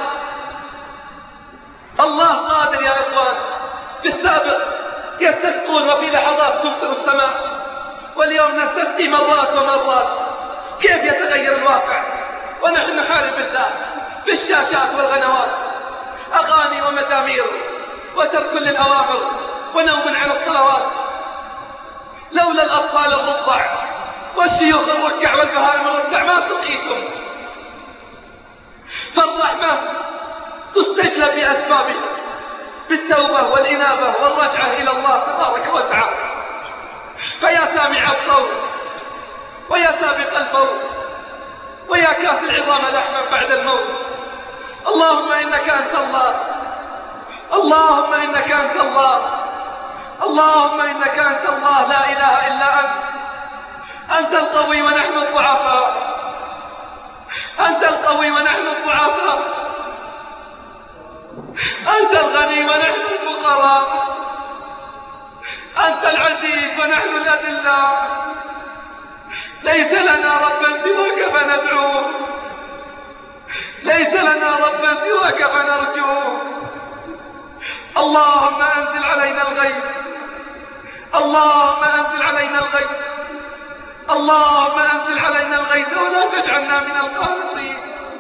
الله قادر يا إخوان. في السابق يستسقون وفي لحظات تمطر السماء، واليوم نستسقي مرات ومرات. كيف يتغير الواقع ونحن نحارب الله بالشاشات والغنوات، أغاني ومزامير وترك للأوامر ونوم عن الصلوات. لولا الأطفال الرضع والشيوخ الركع والبهائم الركع ما سقيتم. فالرحمة تستجلب بأسبابها، بالتوبة والإنابة والرجعة إلى الله تبارك وتعالى. فيا سامع الصوت ويا سابق الموت ويا كاف العظام لحما بعد الموت، اللهم إنك أنت الله، اللهم إنك أنت الله، اللهم إنك أنت الله، لا إله إلا أنت. أنت القوي ونحن الضعفاء، أنت القوي ونحن الضعفاء، أنت الغني ونحن الفقراء، أنت العزيز ونحن الأذلاء. ليس لنا ربا سواك فندعوه، ليس لنا ربا سواك فنرجوه. اللهم أنزل علينا الغيث، اللهم أنزل علينا الغيث، اللهم أنزل علينا الغيث ولا تجعلنا من القانطين.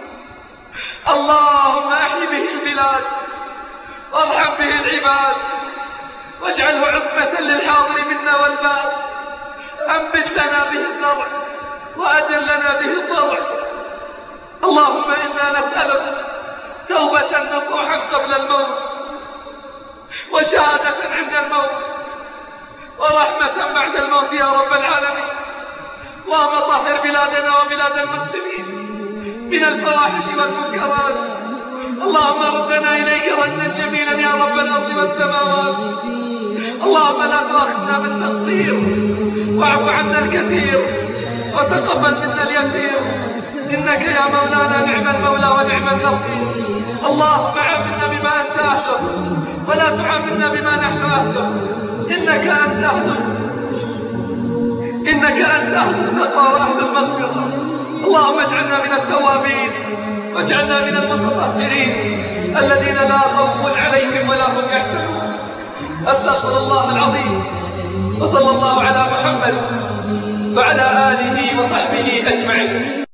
اللهم أحي به البلاد وارحم به العباد واجعله عصمة للحاضر منا والباد. أنبت لنا به الزرع وأدر لنا به الضرع. اللهم إنا نسألك توبة نصوحا قبل الموت، وشهادة عند الموت، ورحمة بعد الموت يا رب العالمين. اللهم طهر بلادنا وبلاد المسلمين من الفواحش والمنكرات. اللهم ردنا إليك ردا جميلا يا رب الأرض والسماوات. اللهم لا تؤاخذنا بالتقصير، واعف عنا الكثير وتقبل منا اليسير، إنك يا مولانا نعم المولى ونعم النصير. اللهم عاملنا بما أنت أهله ولا تعاملنا بما نحن أهله، إنك أنت أهله، إنك أنت أهل التقوى وأهل المغفرة. اللهم اجعلنا من التوابين واجعلنا من المتطهرين الذين لا خوف عليهم ولا هم يحزنون. أستغفر الله العظيم، وصلى الله على محمد وعلى آله وصحبه أجمعين.